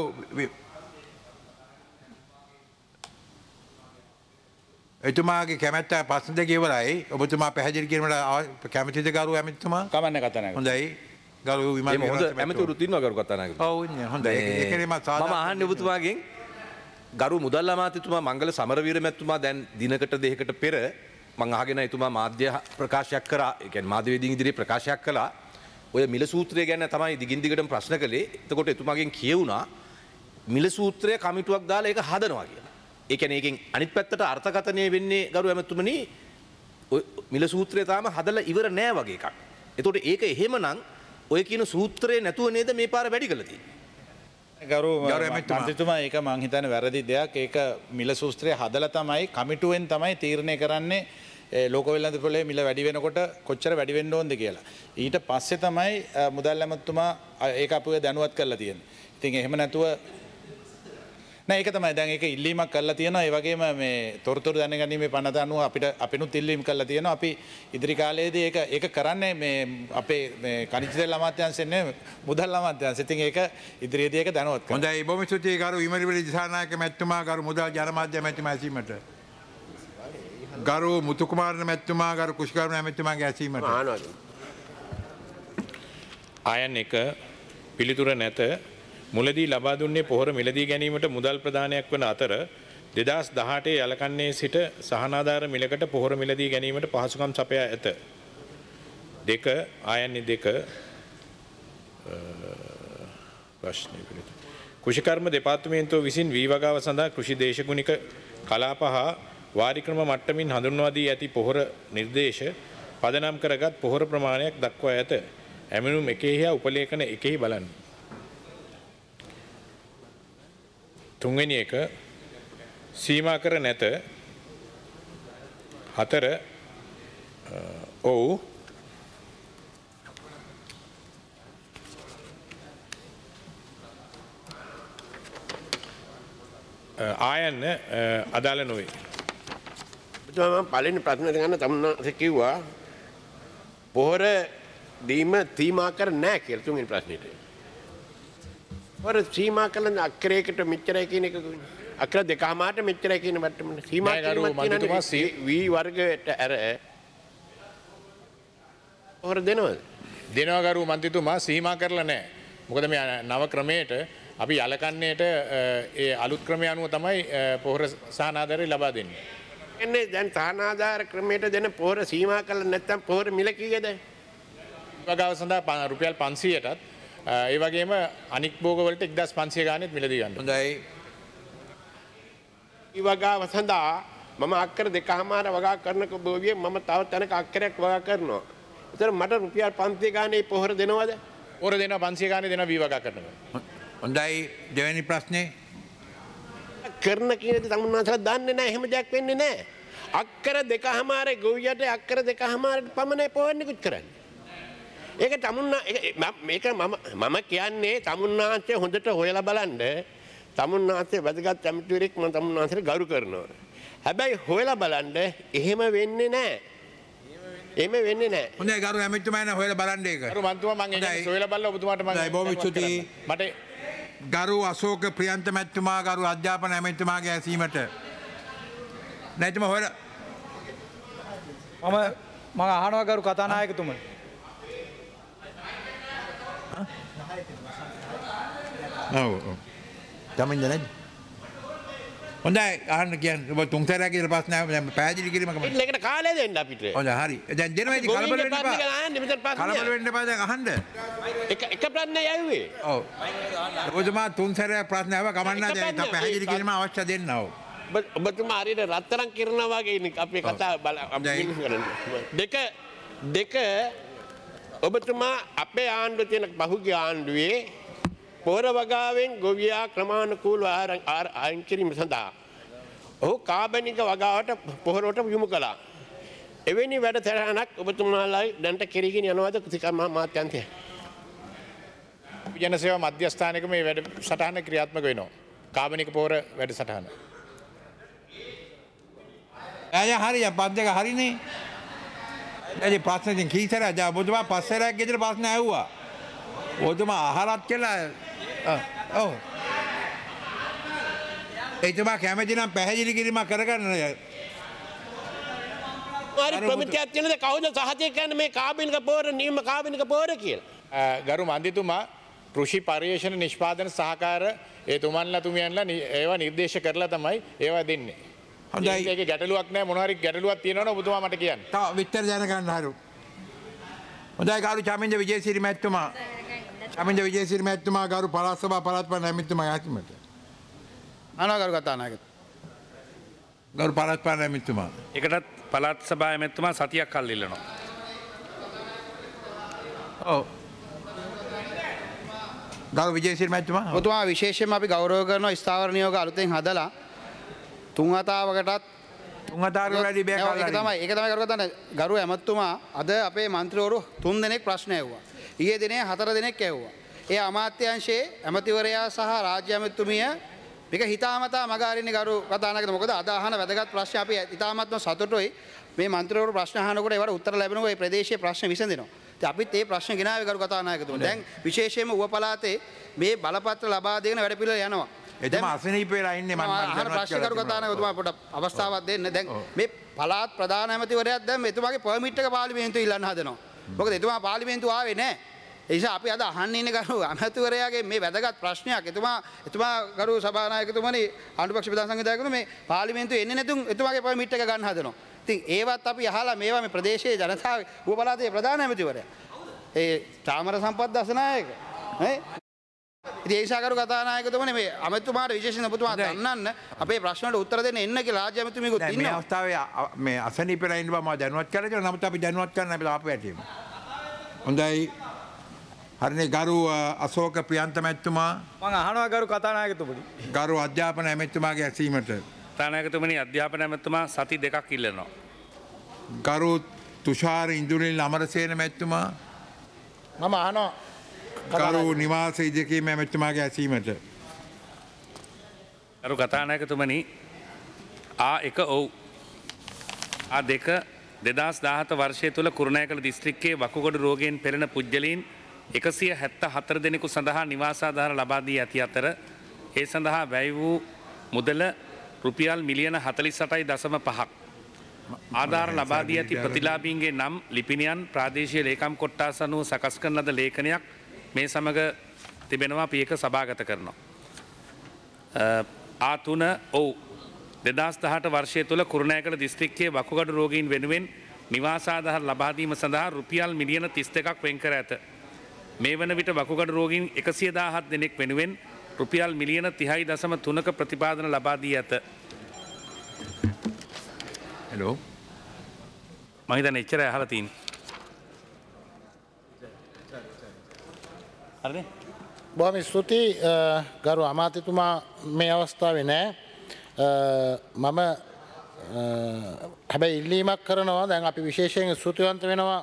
එතුමාගේ කැමැත්ත ප්‍රශ්න දෙක ඉවරයි. ඔබතුමා පැහැදිලි කිරීමට කැමැතිද ගරු ඇමතිතුමා? කමන්නේ කතානායක. හොඳයි. ගරු විමල් ඇමතිවරු ඉන්නවා ගරු කතානායක. ඔව් ඉන්නේ. හොඳයි. ඒකනේ මම අහන්නේ ඔබතුමාගෙන් ගරු මුදල් අමාත්‍යතුමා මංගල සමරවීර මැතිතුමා දැන් දිනකට දෙකකට පෙර මම අහගෙන එතුමා මාධ්‍ය ප්‍රකාශයක් කරා. ඒ කියන්නේ මාධ්‍යවේදීන් ඉදිරියේ ප්‍රකාශයක් කළා. ඔය මිල සූත්‍රය ගැන තමයි දිගින් දිගටම ප්‍රශ්න කළේ. එතකොට එතුමාගෙන් කියුණා මිල සූත්‍රය කමිටුවක් දාලා ඒක හදනවා කියලා. ඒ කියන්නේ ඒකෙන් අනිත් පැත්තට අර්ථකථනය වෙන්නේ ගරු ඇමතුමනි මිල සූත්‍රය තාම හදලා ඉවර නෑ වගේ එකක්. එතකොට ඒක එහෙමනම් ඔය කියන සූත්‍රය නැතුව නේද මේ පාර වැඩි කළා තියෙන්නේ? ගරු මන්ත්‍රීතුමා ඒක මං හිතන්නේ වැරදි දෙයක්. ඒක මිල සූත්‍රය හදලා තමයි කමිටුවෙන් තමයි තීරණය කරන්නේ ලෝක වෙළඳ පොලේ මිල වැඩි වෙනකොට කොච්චර වැඩි වෙන්න ඕනද කියලා. ඊට පස්සේ තමයි මුදල් ඇමතුමා ඒක අපිව දැනුවත් කරලා තියෙන්නේ. ඉතින් එහෙම නැතුව නෑ ඒක තමයි දැන් ඒක ඉල්ලීමක් කරලා තියෙනවා. ඒ වගේම මේ තොරතුරු දැනගැනීමේ පනත අනුව අපිනුත් ඉල්ලීම් කරලා තියෙනවා. අපි ඉදිරි කාලයේදී ඒක කරන්නේ මේ අපේ මේ කනිජ තෙල් අමාත්‍යාංශයෙන් නෙවෙයි මුදල් අමාත්‍යාංශයෙන්. ඉතින් ඒක ඉදිරියේදී ඒක දැනුවත් කරනවා. හොඳයි. බොහොම ස්තුතියි ගරු විමලිවලි දිසානායක මැතිතුමා, ගරු මුදල් ජනමාධ්‍ය මැතිතුමා ඇසීමට. ගරු මුතුකුමාර මැතිතුමා, ගරු කුෂිකර්ම මැතිතුමාගේ ඇසීමට. ආයන් එක පිළිතුර නැත. මුලදී ලබා දුන්නේ පොහොර මිලදී ගැනීමට මුදල් ප්‍රදානයක් වන අතර 2018 යලකන්නේ සිට සහනාධාර මිලකට පොහොර මිලදී ගැනීමට පහසුකම් සපයා ඇත. දෙක ආයන්නේ දෙක කෘෂිකර්ම දෙපාර්තමේන්තුව විසින් වී වගාව සඳහා කෘෂි දේශගුණික කලාප හා වාරික්‍රම මට්ටමින් හඳුන්වා දී ඇති පොහොර නිර්දේශ පදනම් කරගත් පොහොර ප්‍රමාණයක් දක්වා ඇත. ඇමනුම් එකෙහි හා උපලේඛන එකෙහි බලන්න. තුන්වෙනි එක සීමා කර නැත. හතර ඔව් ආයන්න අදාළ නොවේ. මම පළවෙනි ප්‍රශ්නේ ගන්න තමුන්නාසේ කිව්වා පොහොර දීම සීමා කර නැහැ කියලා තුන්වෙනි ප්‍රශ්නෙට. පොහොර සීමා කළන අක්‍රයකට මෙච්චරයි කියන එක අක්‍ර දෙකමාරට මෙච්චරයි කියන මට්ටමට සීමා කිරීමක් වී වර්ගයට ඇර පොහොර දෙනවද? දෙනවා ගරු මන්ත්‍රීතුමා සීමා කරලා නැහැ. මොකද මේ නව ක්‍රමයට අපි යලකන්නේට ඒ අලුත් ක්‍රමය අනුව තමයි පොහොර සහනාධාරය ලබා දෙන්නේ. එන්නේ දැන් සහනාධාර ක්‍රමයට දෙන පොහොර සීමා කළා නැත්නම් පොහොර මිල කීයද? වගාව සඳහා රුපියල් 500ටත් ඒ වගේම අනික් භෝග වලට 1500 ගානෙත් මිලදී ගන්න. හොඳයි. ඊ වගාව සඳහා මම අක්කර දෙකමාර වගා කරනක බෝවිය මම තව තැනක අක්කරයක් වගා කරනවා. ඒතර මට රුපියල් 500 ගානේ පොහොර දෙනවද? පොහොර දෙනවා 500 ගානේ දෙනවා වී වගා කරනවා. හොඳයි. දෙවෙනි ප්‍රශ්නේ කරන කීයද තමුන්නාසලා දන්නේ නැහැ. එහෙම දෙයක් වෙන්නේ නැහැ. අක්කර දෙකමාරේ ගොවියට අක්කර දෙකමාරට පමණයි පොහොර නිකුත් කරන්නේ. ඒක තමුන්නා මේක මම කියන්නේ තමුන්නාන්සේ හොඳට හොයලා බලන්න තමුන්නාන්සේ වැදගත් ඇමතිවරයෙක් මම තමුන්නාන්සේට ගරු කරනවා. හැබැයි හොයලා බලන්න එහෙම වෙන්නේ නැහැ. එහෙම වෙන්නේ නැහැ. හොඳයි ගරු ඇමතිතුමා එන හොයලා බලන්න ඒක. ගරු මන්තුමා මම ඒක සොයලා බලලා ඔබතුමාට මම බොහොම ස්තුතියි. මට ගරු අශෝක ප්‍රියන්ත මැතිතුමා ගරු අධ්‍යාපන ඇමතිතුමාගේ ඇසීමට නැතිම හොයලා මම අහනවා ගරු කතානායකතුමනි. ඔව් ගමින්ද නැද්ද? හොඳයි අහන්න කියන්නේ ඔබ තුන් සැරයක් කියලා ප්‍රශ්න ආව දැන් පැහැදිලි කිරීමක් මම. ඒකට කාලය දෙන්න අපිට. හොඳයි හරි. දැන් දෙනවා ඉතින් කලබල වෙන්න එපා. කලබල වෙන්න එපා දැන් අහන්න. එක ප්‍රශ්නයක් ඇහුවේ. ඔව්. ඔබතුමා තුන් සැරයක් ප්‍රශ්න ආව කමන්නා දැන් තා පැහැදිලි කිරීම අවශ්‍ය දෙන්න ඕ. ඔබතුමා හරියට රත්තරන් කිරනවා වගේ ඉන්නේ අපේ කතාව දෙක ඔබතුමා අපේ ආණ්ඩුවේ තියෙන පහුගිය ආණ්ඩුවේ පොර වගාවෙන් ගොවියා ක්‍රමානුකූලව අයින් කිරීම සඳහා ඔහු කාබනික වගාවට පොහොරට යොමු කළා. එවැනි වැඩසටහනක් ඔබතුමාලා දැන්ට කෙරීගෙන යනවාද කෘතිකර්ම මාත්‍යන්තය? ජන සේවා මධ්‍යස්ථානයක මේ වැඩසටහන ක්‍රියාත්මක වෙනවා. කාබනික පොහොර වැඩසටහන. හරි පස් දෙක හරිනේ. ඇයි ප්‍රශ්න ඉතින් කී සැරයක් ආ ඔබතුමා පස් සැරයක් ගෙදර ප්‍රශ්න ඇහුවා. ඔබතුමා අහලත් කියලා ඔව්. එතුමා කැමති නම් පැහැදිලි කිරීමක් කරගන්න. ප්‍රමිතියක් තියෙනද කවුද සහජය කියන්නේ මේ කාබනික පොහොර නියම කාබනික පොහොර කියලා? ගරු මන්ත්‍රීතුමා කෘෂි පර්යේෂණ නිෂ්පාදන සහකාර එතුමන්ලා තුමියන්ලා ඒවා නිර්දේශ කරලා තමයි ඒවා දෙන්නේ. හොඳයි. ඒක ගැටලුවක් නෑ මොනවා හරි ගැටලුවක් තියෙනවනේ ඔබතුමා මට කියන්න. තව විස්තර දැනගන්න හරු. හොඳයි ගරු චමින්ද විජේසිරි මැතිතුමා. චමින්ද විජේසිරි මැතිතුමා ගරු පළාත් සභා පළාත් පාලන ඇමතිතුමා යාතිමට. අනවා ගරු කතානායක. ගරු පළාත් පාලන ඇමතිතුමා. ඒකටත් පළාත් සභා ඇමතිතුමා සතියක් කල් ඉල්ලනවා. ඔව්. ගරු විජේසිරි මැතිතුමා. ඔබතුමා විශේෂයෙන්ම අපි ගෞරව කරනවා ස්ථාවර නියෝග අලුතෙන් හදලා තුන් වතාවකටත් වැඩි බෑ ඒක තමයි කරු කතාන ගරු ඇමතුමා අද අපේ මන්ත්‍රීවරු 3 දෙනෙක් ප්‍රශ්න ඇහුවා. ඊයේ දිනේ 4 දෙනෙක් ඇහුවා. ඒ අමාත්‍යාංශයේ ඇමතිවරයා සහ රාජ්‍ය ඇමතුමිය මේක හිතාමතා මග අරින්නේ ගරු කතානායකතුමා. මොකද අද අහන වැදගත් ප්‍රශ්න අපි හිතාමත්ම සතුටුයි. මේ මන්ත්‍රීවරු ප්‍රශ්න අහනකොට ඒවට උත්තර ලැබෙනවා. ඒ ප්‍රදේශයේ ප්‍රශ්න විසඳෙනවා. ඉතින් අපිත් මේ ප්‍රශ්න ගෙනාවේ ගරු කතානායකතුමා. දැන් විශේෂයෙන්ම ඌව පළාතේ මේ බලපත්‍ර ලබා දෙන වැඩ පිළිවෙල යනවා. එතුමා අසනීප වෙලා ඉන්නේ මම අහන ප්‍රශ්න කරු කතානායකතුමා පොඩ්ඩක් අවස්ථාවක් දෙන්න. දැන් මේ පළාත් ප්‍රධාන ඇමතිවරයාත් දැන් එතුමාගේ පර්මිට් එක පාර්ලිමේන්තුවේ ඉල්ලන්න හදනවා. මොකද එතුමා පාර්ලිමේන්තුව ආවේ නැහැ. ඒ නිසා අපි අද අහන්න ඉන්නේ ගරු ඇමතිවරයාගේ මේ වැදගත් ප්‍රශ්නයක්. එතුමා ගරු සභානායකතුමනි ආණ්ඩුපක්ෂ ප්‍රධාන සංවිධායකතුමනි මේ පාර්ලිමේන්තුවේ එන්නේ නැතුන් එතුමාගේ පර්මිට් එක ගන්න හදනවා. ඉතින් ඒවත් අපි අහලා මේවා මේ ප්‍රදේශයේ ජනතාව ඌව පළාතේ ප්‍රධාන ඇමතිවරයා. ඒ චාමර සම්පත් දසනායක නේ ඉතින් ඒ නිසා කරු කතානායකතුමනි මේ අමතුමාට විශේෂයෙන් ඔබතුමා දන්නන්න අපේ ප්‍රශ්න වලට උත්තර දෙන්න එන්න කියලා රාජ්‍ය ඇමතුමියකුත් ඉන්නවා. මේ අවස්ථාවේ මේ අසනීප වෙලා ඉන්න බව මම දැනුවත් කරලා තියෙනවා. නමුත් අපි දැනුවත් කරන්න අපි ආපු ඇටීම. හොඳයි. හරිනේ ගරු අශෝක ප්‍රියන්ත මැතිතුමා. මම අහනවා ගරු කතානායකතුමනි. ගරු අධ්‍යාපන ඇමතිතුමාගේ ඇසීමට. කතානායකතුමනි අධ්‍යාපන ඇමතිතුමා සති 2ක් ඉල්ලනවා. ගරු තුෂාර ඉන්දුනිල් අමරසේන මැතිතුමා. මම අහනවා ගරු නිවාස ඉදිකීම ඇමතිතුමාගේ ඇසීමට. ගරු කතානායකතුමනි A1 ඔව්. A2 2017 වර්ෂය තුළ කුරුණෑගල දිස්ත්‍රික්කයේ වකුගඩු රෝගයෙන් පෙළෙන පුද්ගලයන් 174 දෙනෙකු සඳහා නිවාසාධාර ලබා දී ඇති අතර ඒ සඳහා වැය වූ මුදල රුපියල් මිලියන 48.5ක් ආධාර ලබා දී ඇති ප්‍රතිලාභීන්ගේ නම් ලිපිනයන් ප්‍රාදේශීය ලේකම් කොට්ටාස අනුව සකස් කරන ලද ලේඛනයක් මේ සමග තිබෙනවා අපි ඒක සභාගත කරනවා. A3 ඔව් 2018 වර්ෂය තුළ කුරුණෑගල දිස්ත්‍රික්කයේ වකුගඩු රෝගීන් වෙනුවෙන් නිවාසාධාර ලබා දීම සඳහා රුපියල් මිලියන 32ක් වෙන් කර ඇත. මේ වන විට වකුගඩු රෝගීන් 117 දෙනෙක් වෙනුවෙන් රුපියල් මිලියන 30.3ක ප්‍රතිපාදන ලබා දී ඇත. හෙලෝ මම හිතන්නේ එච්චරයි අහලා තියෙන්නේ. හරිනේ? බොහොම ස්තුතියි ගරු අමාත්‍යතුමා මේ අවස්ථාවේ නෑ. මම හැබැයි ඉල්ලීමක් කරනවා දැන් අපි විශේෂයෙන් ස්තුතිවන්ත වෙනවා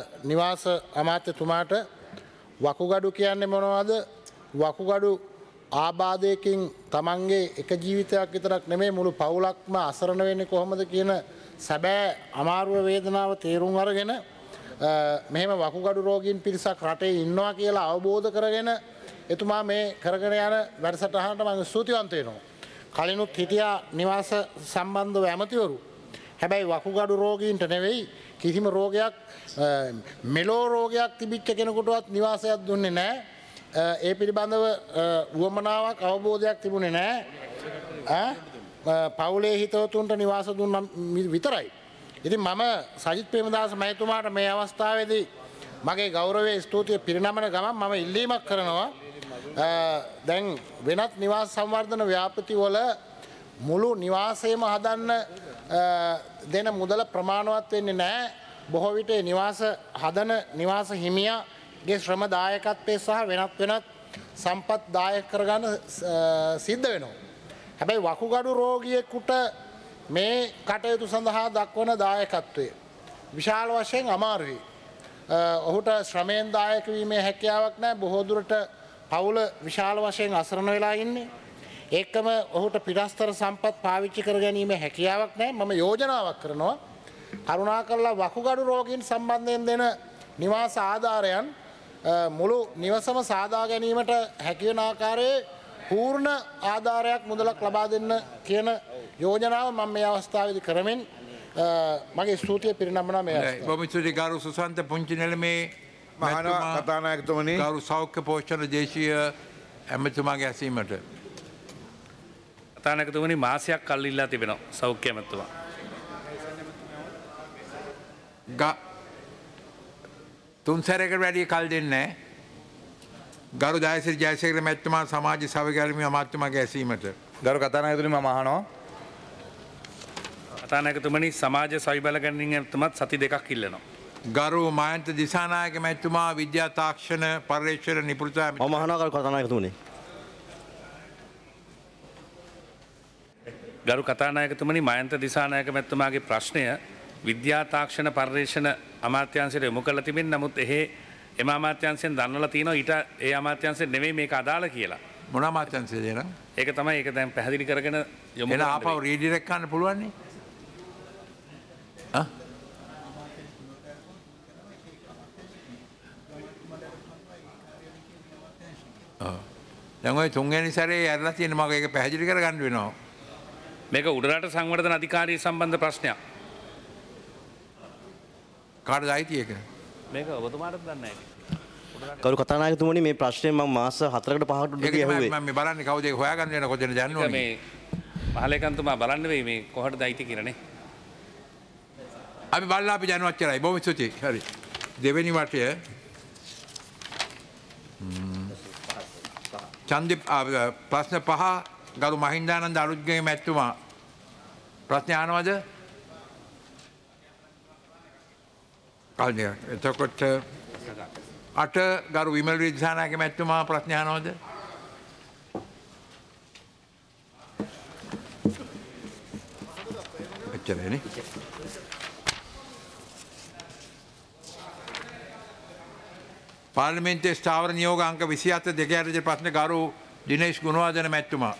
නිවාස අමාත්‍යතුමාට වකුගඩු කියන්නේ මොනවද? වකුගඩු ආබාධයකින් තමන්ගේ එක ජීවිතයක් විතරක් නෙමේ මුළු පවුලක්ම අසරණ වෙන්නේ කොහොමද කියන සැබෑ අමාරුව වේදනාව තේරුම් අරගෙන මෙහෙම වකුගඩු රෝගීන් පිරිසක් රටේ ඉන්නවා කියලා අවබෝධ කරගෙන එතුමා මේ කරගෙන යන වැඩසටහනට මම ස්තුතිවන්ත වෙනවා. කලිනුත් හිටියා නිවාස සම්බන්ධව ඇමතිවරු. හැබැයි වකුගඩු රෝගීන්ට නෙවෙයි කිසිම රෝගයක් මෙලෝ රෝගයක් තිබිච්ච කෙනෙකුටවත් නිවාසයක් දුන්නේ නැහැ. ඒ පිළිබඳව වුවමනාවක් අවබෝධයක් තිබුණේ නැහැ. පවුලේ හිතවතුන්ට නිවාස දුන්න විතරයි. ඉතින් මම සජිත් ප්‍රේමදාස මහතුමාට මේ අවස්ථාවේදී මගේ ගෞරවයේ ස්තුතිය පිරිනමන ගමන් මම ඉල්ලීමක් කරනවා. දැන් වෙනත් නිවාස සංවර්ධන ව්‍යාපෘතිවල මුළු නිවාසයම හදන්න දෙන මුදල ප්‍රමාණවත් වෙන්නේ නැහැ. බොහෝ විට නිවාස හදන නිවාස හිමියාගේ ශ්‍රම දායකත්වයේ සහ වෙනත් සම්පත් දායක කරගන්න සිද්ධ වෙනවා. හැබැයි වකුගඩු රෝගියෙකුට මේ කටයුතු සඳහා දක්වන දායකත්වය විශාල වශයෙන් අමාරුයි. ඔහුට ශ්‍රමයෙන් දායක වීමේ හැකියාවක් නැහැ. බොහෝ දුරට පවුල විශාල වශයෙන් අසරණ වෙලා ඉන්නේ. ඒකම ඔහුට පිටස්තර සම්පත් පාවිච්චි කර ගැනීම හැකියාවක් නැහැ. මම යෝජනාවක් කරනවා කරුණාකරලා වකුගඩු රෝගීන් සම්බන්ධයෙන් දෙන නිවාස ආධාරයන් මුළු නිවසම සාදා ගැනීමට හැකිවන ආකාරයේ පූර්ණ ආධාරයක් මුදලක් ලබා දෙන්න කියන යෝජනාව මම මේ අවස්ථාවේදී කරමින් මගේ ස්තුතිය පිරිනමනවා මේ අවස්ථාවේ. බොහොම ස්තුතියි ගරු සුසන්ත පුංචිනෙලමේ මහානා කතානායකතුමනි ගරු සෞඛ්‍ය පෝෂණ දේශීය ඇමතුමාගේ ඇසීමට. කතානායකතුමනි මාසයක් කල් ඉල්ලා තිබෙනවා සෞඛ්‍ය ඇමතුමා. තුන්සරයකට වැඩි කල් දෙන්නේ ගරු දායසිරි ජයසේකර මැතිතුමා සමාජ සවගැලීමේ අමාත්‍යතුමාගේ ඇසීමට. ගරු කතානායකතුමනි මම අහනවා. කතානායකතුමනි සමාජ සවිබල ගැනීම ඇමතුමාත් සති දෙකක් ඉල්ලනවා. ගරු මයන්ත දිසානායක මැතිතුමා විද්‍යා තාක්ෂණ පර්යේෂණ නිපුණතා මම අහනවා ගරු කතානායකතුමනි. ගරු කතානායකතුමනි මයන්ත දිසානායක මැතිතුමාගේ ප්‍රශ්නය විද්‍යා තාක්ෂණ පර්යේෂණ අමාත්‍යාංශයට යොමු කරලා තිබෙන නමුත් එම අමාත්‍යාංශයෙන් දන්වලා තියෙනවා ඊට ඒ අමාත්‍යාංශයෙන් නෙමෙයි මේක අදාළ කියලා. මොන අමාත්‍යාංශයද එහෙනම්? ඒක තමයි ඒක දැන් පැහැදිලි කරගෙන යොමු කරන්න. එන ආපහු රීඩිරෙක්ට් කරන්න පුළුවන් නේ? දැන් ඔය තුන්වෙනි සැරේ ඇරලා තියෙන මම ඒක පැහැදිලි කරගන්න වෙනවා. මේක උඩරට සංවර්ධන අධිකාරිය සම්බන්ධ ප්‍රශ්නයක්. කාටද අයිති ඒක? මේක ඔබතුමාටත් දන්නේ නැහැ. ගරු කතානායකතුමනි මේ ප්‍රශ්නේ මම මාස 4කට 5කට උඩ ගියහුවේ. මම මේ බලන්නේ කවුද ඒක හොයාගන්න වෙන කොතන යන්න ඕනේ. මේ මහලේකම්තුමා බලන්න වෙයි මේ කොහටද අයිති කියලා නේ. අපි බලලා අපි දැනුවත් කරයි. බොහොම ස්තුතියි. හරි. දෙවෙනි වටය චන්දි ප්‍රශ්න 5 ගරු මහින්දානන්ද අලුත්ගේ මැතිතුමා ප්‍රශ්න අහනවද? එතකොට 8 ගරු විමල් දිසානායක මැතිතුමා ප්‍රශ්න අහනවද? එච්චරනේ. පාර්ලිමේන්තුවේ ස්ථාවර නියෝග අංක 27 දෙක යටතේ ප්‍රශ්න ගරු දිනේෂ් ගුණවර්ධන මැතිතුමා.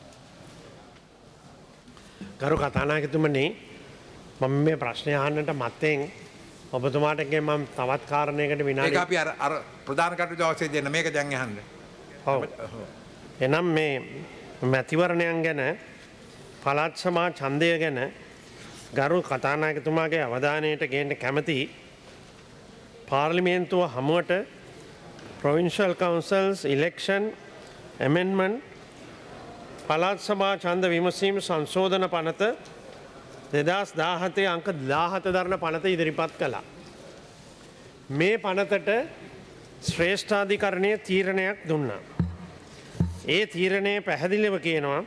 ගරු කතානායකතුමනි මම මේ ප්‍රශ්නය අහන්නට මත්තෙන් ඔබතුමාටගේ මම තවත් කාරණයකට විනාඩි ඒක අපි අර ප්‍රධාන කටයුතු අවශ්‍ය දෙන්න මේක දැන් අහන්න. ඔව්. එනම් මේ මැතිවරණයන් ගැන පළාත් සභා ඡන්දය ගැන ගරු කතානායකතුමාගේ අවධානයට ගේන්න කැමති පාර්ලිමේන්තුව හමුවට Provincial Councils Election Amendment පළාත් සභා ඡන්ද විමසීම සංශෝධන පනත 2017 අංක 17 දරන පනත ඉදිරිපත් කළා. මේ පනතට ශ්‍රේෂ්ඨාධිකරණය තීරණයක් දුන්නා. ඒ තීරණය පැහැදිලිව කියනවා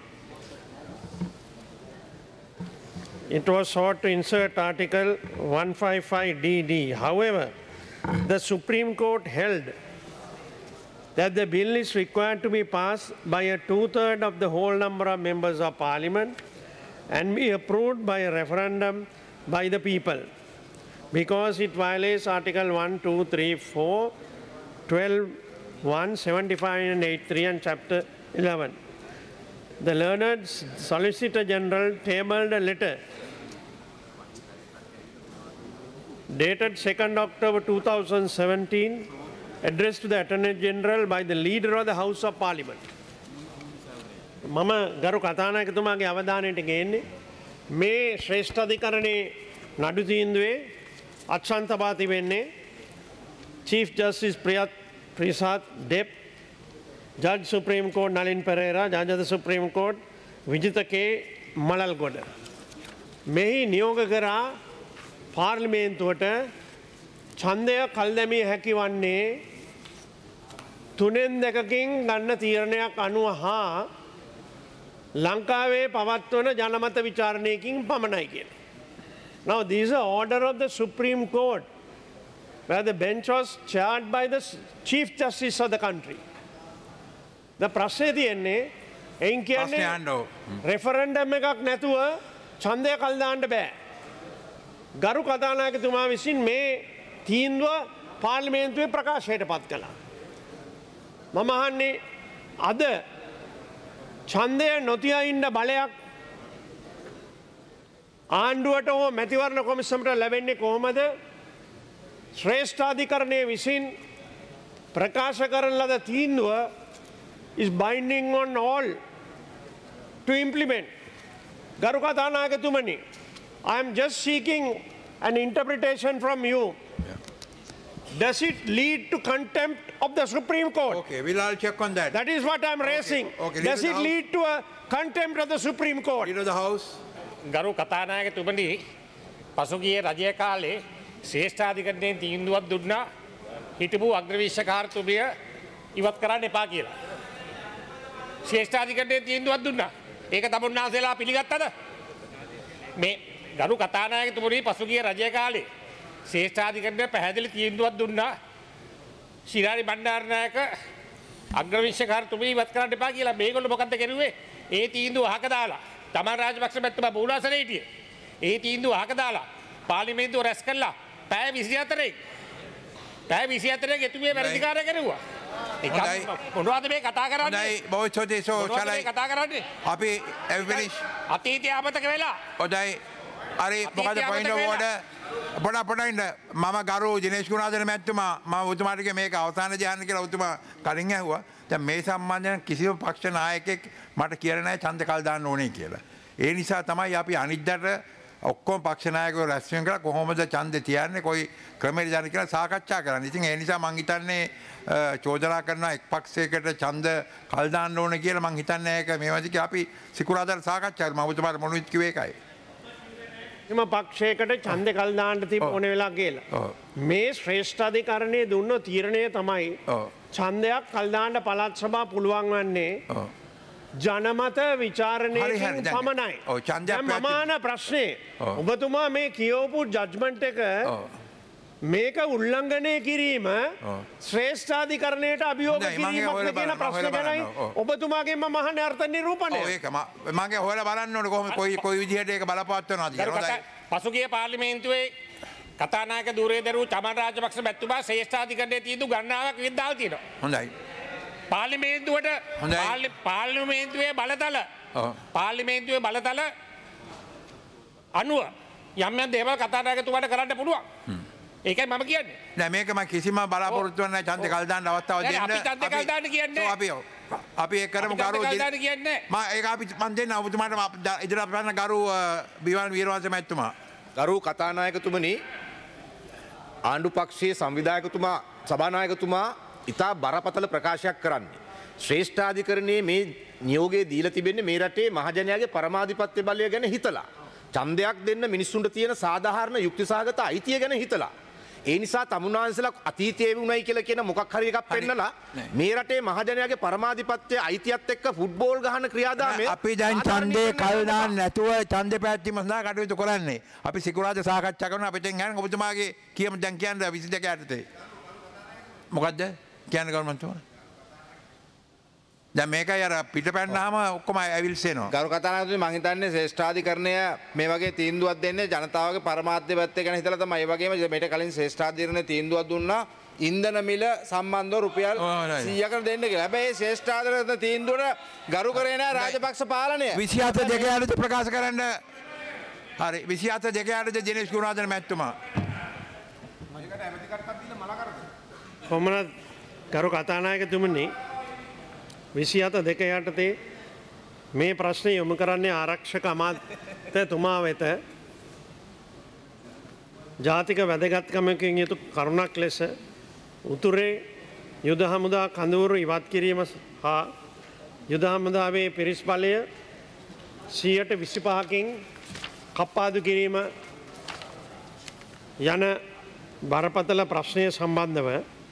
It was sought to insert Article 155DD. However, the Supreme Court held that the bill is required to be passed by a 2/3 of the whole number of members of Parliament and be approved by a referendum by the people because it violates Article 1, 2, 3, 4, 12 175 and 83 and chapter 11. The learned Solicitor General tabled a letter dated 2nd October 2017 addressed to the Attorney General by the Leader of the House of Parliament. මම ගරු කතානායකතුමාගේ අවධානයට ගේන්නේ මේ ශ්‍රේෂ්ඨාධිකරණයේ නඩු තීන්දුවේ අත්සන්තපා තිබෙන්නේ Chief Justice Prasad Deb, Judge Supreme Court Nalin Pereira, Judge of the Supreme Court Vijitha K. Malalgoda. මෙහි නියෝග කරා පාර්ලිමේන්තුවට ඡන්දය කල්දැමිය හැකි වන්නේ 3/2කින් ගන්න තීරණයක් අනුව හා ලංකාවේ පවත්වන ජනමත විචාරණයකින් පමණයි කියලා. Now this is an order of the Supreme Court where the bench was chaired by the Chief Justice of the country. The ප්‍රශ්නේ තියෙන්නේ එයින් කියන්නේ රෙෆරන්ඩම් එකක් නැතුව ඡන්දය කල් දාන්න බෑ. ගරු කතානායකතුමා විසින් මේ තීන්දුව පාර්ලිමේන්තුවේ ප්‍රකාශයට පත් කළා. මම අහන්නේ අද ඡන්දය නොතියා ඉන්න බලයක් ආණ්ඩුවට හෝ මැතිවරණ කොමිසමට ලැබෙන්නේ කොහොමද? ශ්‍රේෂ්ඨාධිකරණයේ විසින් ප්‍රකාශ කරන ලද තීන්දුව is binding on all to implement. ගරු කතානායකතුමනි, I am just seeking an interpretation from you. Does it lead to contempt of the Supreme Court? Okay, we'll all check on that. That is what I am raising. Okay, does it lead to a contempt of the Supreme Court? Leader of the House. ගරු කතානායකතුමනි, පසුගිය රජය කාලේ ශ්‍රේෂ්ඨාධිකරණයෙන් තීන්දුවක් දුන්නා හිටපු අග්‍රවීක්ෂකාරතුමිය ඉවත් කරන්න එපා කියලා. ශ්‍රේෂ්ඨාධිකරණයෙන් තීන්දුවක් දුන්නා. ඒක තමුන්නාන්සේලා පිළිගත්තද? මේ ගරු කතානායකතුමනි, පසුගිය රජය කාලේ ශ්‍රේෂ්ඨාධිකරණය පැහැදිලි තීන්දුවක් දුන්නා ශිරාරි බණ්ඩාරනායක අග්‍රවීක්ෂකාරතුමිය ඉවත් කරන්න එපා කියලා. මේගොල්ලෝ මොකද්ද කරුවේ? ඒ තීන්දුව අහක දාලා තමන් රාජපක්ෂ මැතිතුමා බූලාසනේ හිටියේ. ඒ තීන්දුව අහක දාලා පාර්ලිමේන්තුව රැස් කළා. පැය 24 එතුමිය වැඩිකාරය කරුවා. මොනවද මේ කතා කරන්නේ? කතා කරන්නේ? අපි finish. අතීතය අමතක වෙලා. හොඳයි. හරි මොකද point of order? පොඩින්ද මම ගරු දිනේෂ් ගුණාධර මැතිතුමා මම ඔබතුමාට මේක අවසාන ධ්‍යාන කියලා ඔබතුමා කලින් ඇහුවා. දැන් මේ සම්බන්ධයෙන් කිසිම පක්ෂ නායකයෙක් මට කියලා නැහැ ඡන්ද කල් දාන්න ඕනේ කියලා. ඒ නිසා තමයි අපි අනිද්දාට ඔක්කොම පක්ෂ නායකයෝ රැස් වෙන කරලා කොහොමද ඡන්ද තියන්නේ කොයි ක්‍රමයකට දාන්නේ කියලා සාකච්ඡා කරන්න. ඉතින් ඒ නිසා මම හිතන්නේ චෝදනා කරනවා එක් පක්ෂයකට ඡන්ද කල් දාන්න ඕනේ කියලා මම හිතන්නේ ඒක මේවදික අපි සිකුරාදාට සාකච්ඡා කරමු. මම ඔබතුමාට මොනවද කිව්වේ ඒකයි. එම පක්ෂයකට ඡන්ද කල් දාන්න තිබ්බ ඕනේ වෙලා කියලා. මේ ශ්‍රේෂ්ඨාධිකරණයේ දුන්න තීරණය තමයි ඡන්දයක් කල් දාන්න පළාත් සභා පුළුවන් වන්නේ ජනමත විචාරණයකින් පමණයි. මමාන ප්‍රශ්නේ ඔබතුමා මේ කියවපු ජජ්මන්ට් එක මේක උල්ලංඝනය කිරීම ශ්‍රේෂ්ඨාධිකරණයට අභියෝග කිරීමක් කියන ප්‍රශ්න ගැනයි ඔබතුමාගෙන්ම මහන්නේ අර්ථ නිරූපණය. ඒක මගේ හොයලා බලන්න ඕනේ කොහොමද කොයි විදිහට ඒක බලපවත්වනවද කියලා. පසුගිය පාර්ලිමේන්තුවේ කතානායක ධූරයේ දරුවෝ චමන් රාජපක්ෂ මැතිතුමා ශ්‍රේෂ්ඨාධිකරණයේ තීන්දුව ගණනාවක් විද්දාල් තියෙනවා. හොඳයි. පාර්ලිමේන්තුවේ බලතල අනුව යම් යම් දේවල් කතානායකතුමාට කරන්න පුළුවන්. ඒකයි මම කියන්නේ. නෑ මේක මම කිසිම බලාපොරොත්තු වෙන්නේ නැහැ ඡන්ද කල් දාන්න අවස්ථාවක් දෙන්න. අපි ඡන්ද කල් දාන්න කියන්නේ. අපි ඒක කරමු ගරු. මම ඒක අපි මන් දෙන්න ඔබතුමාට ඉදිරියට අපන්න ගරු බිවන් වීරවංශ මැතිතුමා. ගරු කතානායකතුමනි, ආණ්ඩු පක්ෂයේ සංවිධායකතුමා සභානායකතුමා ඉතා බරපතල ප්‍රකාශයක් කරන්නේ. ශ්‍රේෂ්ඨාධිකරණයේ මේ නියෝගය දීලා තිබෙන්නේ මේ රටේ මහජනයාගේ පරමාධිපත්‍ය බලය ගැන හිතලා. ඡන්දයක් දෙන්න මිනිස්සුන්ට තියෙන සාධාරණ යුක්තිසහගත අයිතිය ගැන හිතලා. ඒ නිසා තමුන්නාන්සලා අතීතයේ වුණයි කියලා කියන මොකක් හරි එකක් පෙන්නලා මේ රටේ මහජනයාගේ පරමාධිපත්‍ය අයිතියත් එක්ක ෆුට්බෝල් ගහන ක්‍රියාදාමය අපි දැන් ඡන්දේ කල් දාන්න නැතුව ඡන්දේ පැවැත්වීම සඳහා කටයුතු කරන්නේ. අපි සිකුරාදා සාකච්ඡා කරනවා. අපි දැන් යන්නේ ඔබතුමාගේ කියමු දැන් කියන්නේ 22 යටතේ. මොකද්ද? කියන්න ගමන්තුමා. දැන් මේකයි අර පිටපැන්නාම ඔක්කොම ඇවිල්සෙනවා. ගරු කතානායකතුමනි මම හිතන්නේ ශ්‍රේෂ්ඨාධිකරණය මේ වගේ තීන්දුවක් දෙන්නේ ජනතාවගේ පරමාර්ථය පැත්ත ගැන හිතලා තමයි. ඒ වගේම මේට කලින් ශ්‍රේෂ්ඨාධිකරණයේ තීන්දුවක් දුන්නා ඉන්දන මිල සම්බන්ධව රුපියල් 100කට දෙන්න කියලා. හැබැයි ශ්‍රේෂ්ඨාධිකරණ තීන්දුවට ගරු කරේ නැහැ රාජපක්ෂ පාලනය. 27 දෙක යටතේ ප්‍රකාශ කරන්න. හරි 27 දෙක යටතේ ජිනේෂ් ගුණාධර මැතිතුමා. කොමනත් ගරු කතානායකතුමනි 27 දෙක යටතේ මේ ප්‍රශ්නය යොමු කරන්නේ ආරක්ෂක අමාත්‍යතුමා වෙත ජාතික වැදගත්කමකින් යුතු කරුණක් ලෙස උතුරේ යුද හමුදා කඳවුරු ඉවත් කිරීම හා යුද හමුදාවේ පිරිස් බලය 125කින් කප්පාදු කිරීම යන බරපතල ප්‍රශ්නය සම්බන්ධව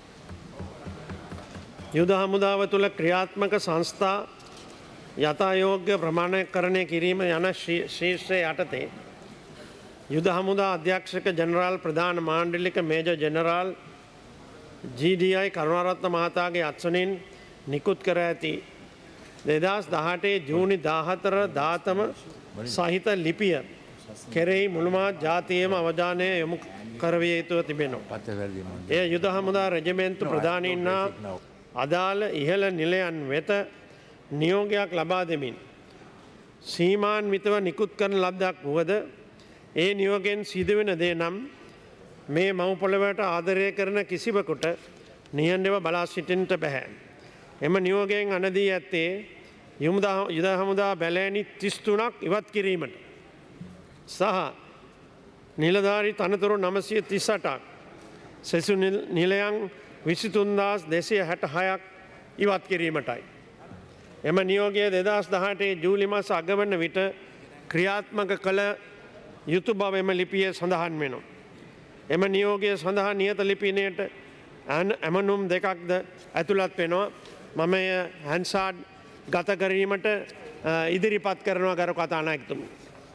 යුද හමුදාව තුළ ක්‍රියාත්මක සංස්ථා යථායෝග්‍ය ප්‍රමාණකරණය කිරීම යන ශීර්ෂය යටතේ යුද හමුදා අධ්‍යක්ෂක ජනරාල් ප්‍රධාන මාණ්ඩලික මේජර් ජනරාල් GDI කරුණාරත්න මහතාගේ අත්සනින් නිකුත් කර ඇති 2018 ජූනි 14 දාතම සහිත ලිපිය කෙරෙහි මුළුමහත් ජාතියේම අවධානය යොමු කරවිය යුතුව තිබෙනවා. එය යුද හමුදා රෙජිමෙන්තු ප්‍රධානීන් අදාළ ඉහළ නිලයන් වෙත නියෝගයක් ලබා දෙමින් සීමාන්විතව නිකුත් කරන ලද්දක් වුවද ඒ නියෝගයෙන් සිදුවෙන දේ නම් මේ මව්පොළවට ආදරය කරන කිසිවකුට නිහඬව බලා සිටින්නට බැහැ. එම නියෝගයෙන් අනදී ඇත්තේ යුද හමුදා බැලෑනි 33ක් ඉවත් කිරීමට සහ නිලධාරී තනතුරු 938ක් සෙසු නිලයන් 23266ක් ඉවත් කිරීමටයි. එම නියෝගය 2018 ජූලි මාස අගවන විට ක්‍රියාත්මක කළ යුතු බව එම ලිපියේ සඳහන් වෙනවා. එම නියෝගය සඳහා නියත ලිපිනයට ඇමනුම් දෙකක්ද ඇතුළත් වෙනවා. මම හැන්සාඩ් ගත කිරීමට ඉදිරිපත් කරනවා ගරු කතානායකතුමනි.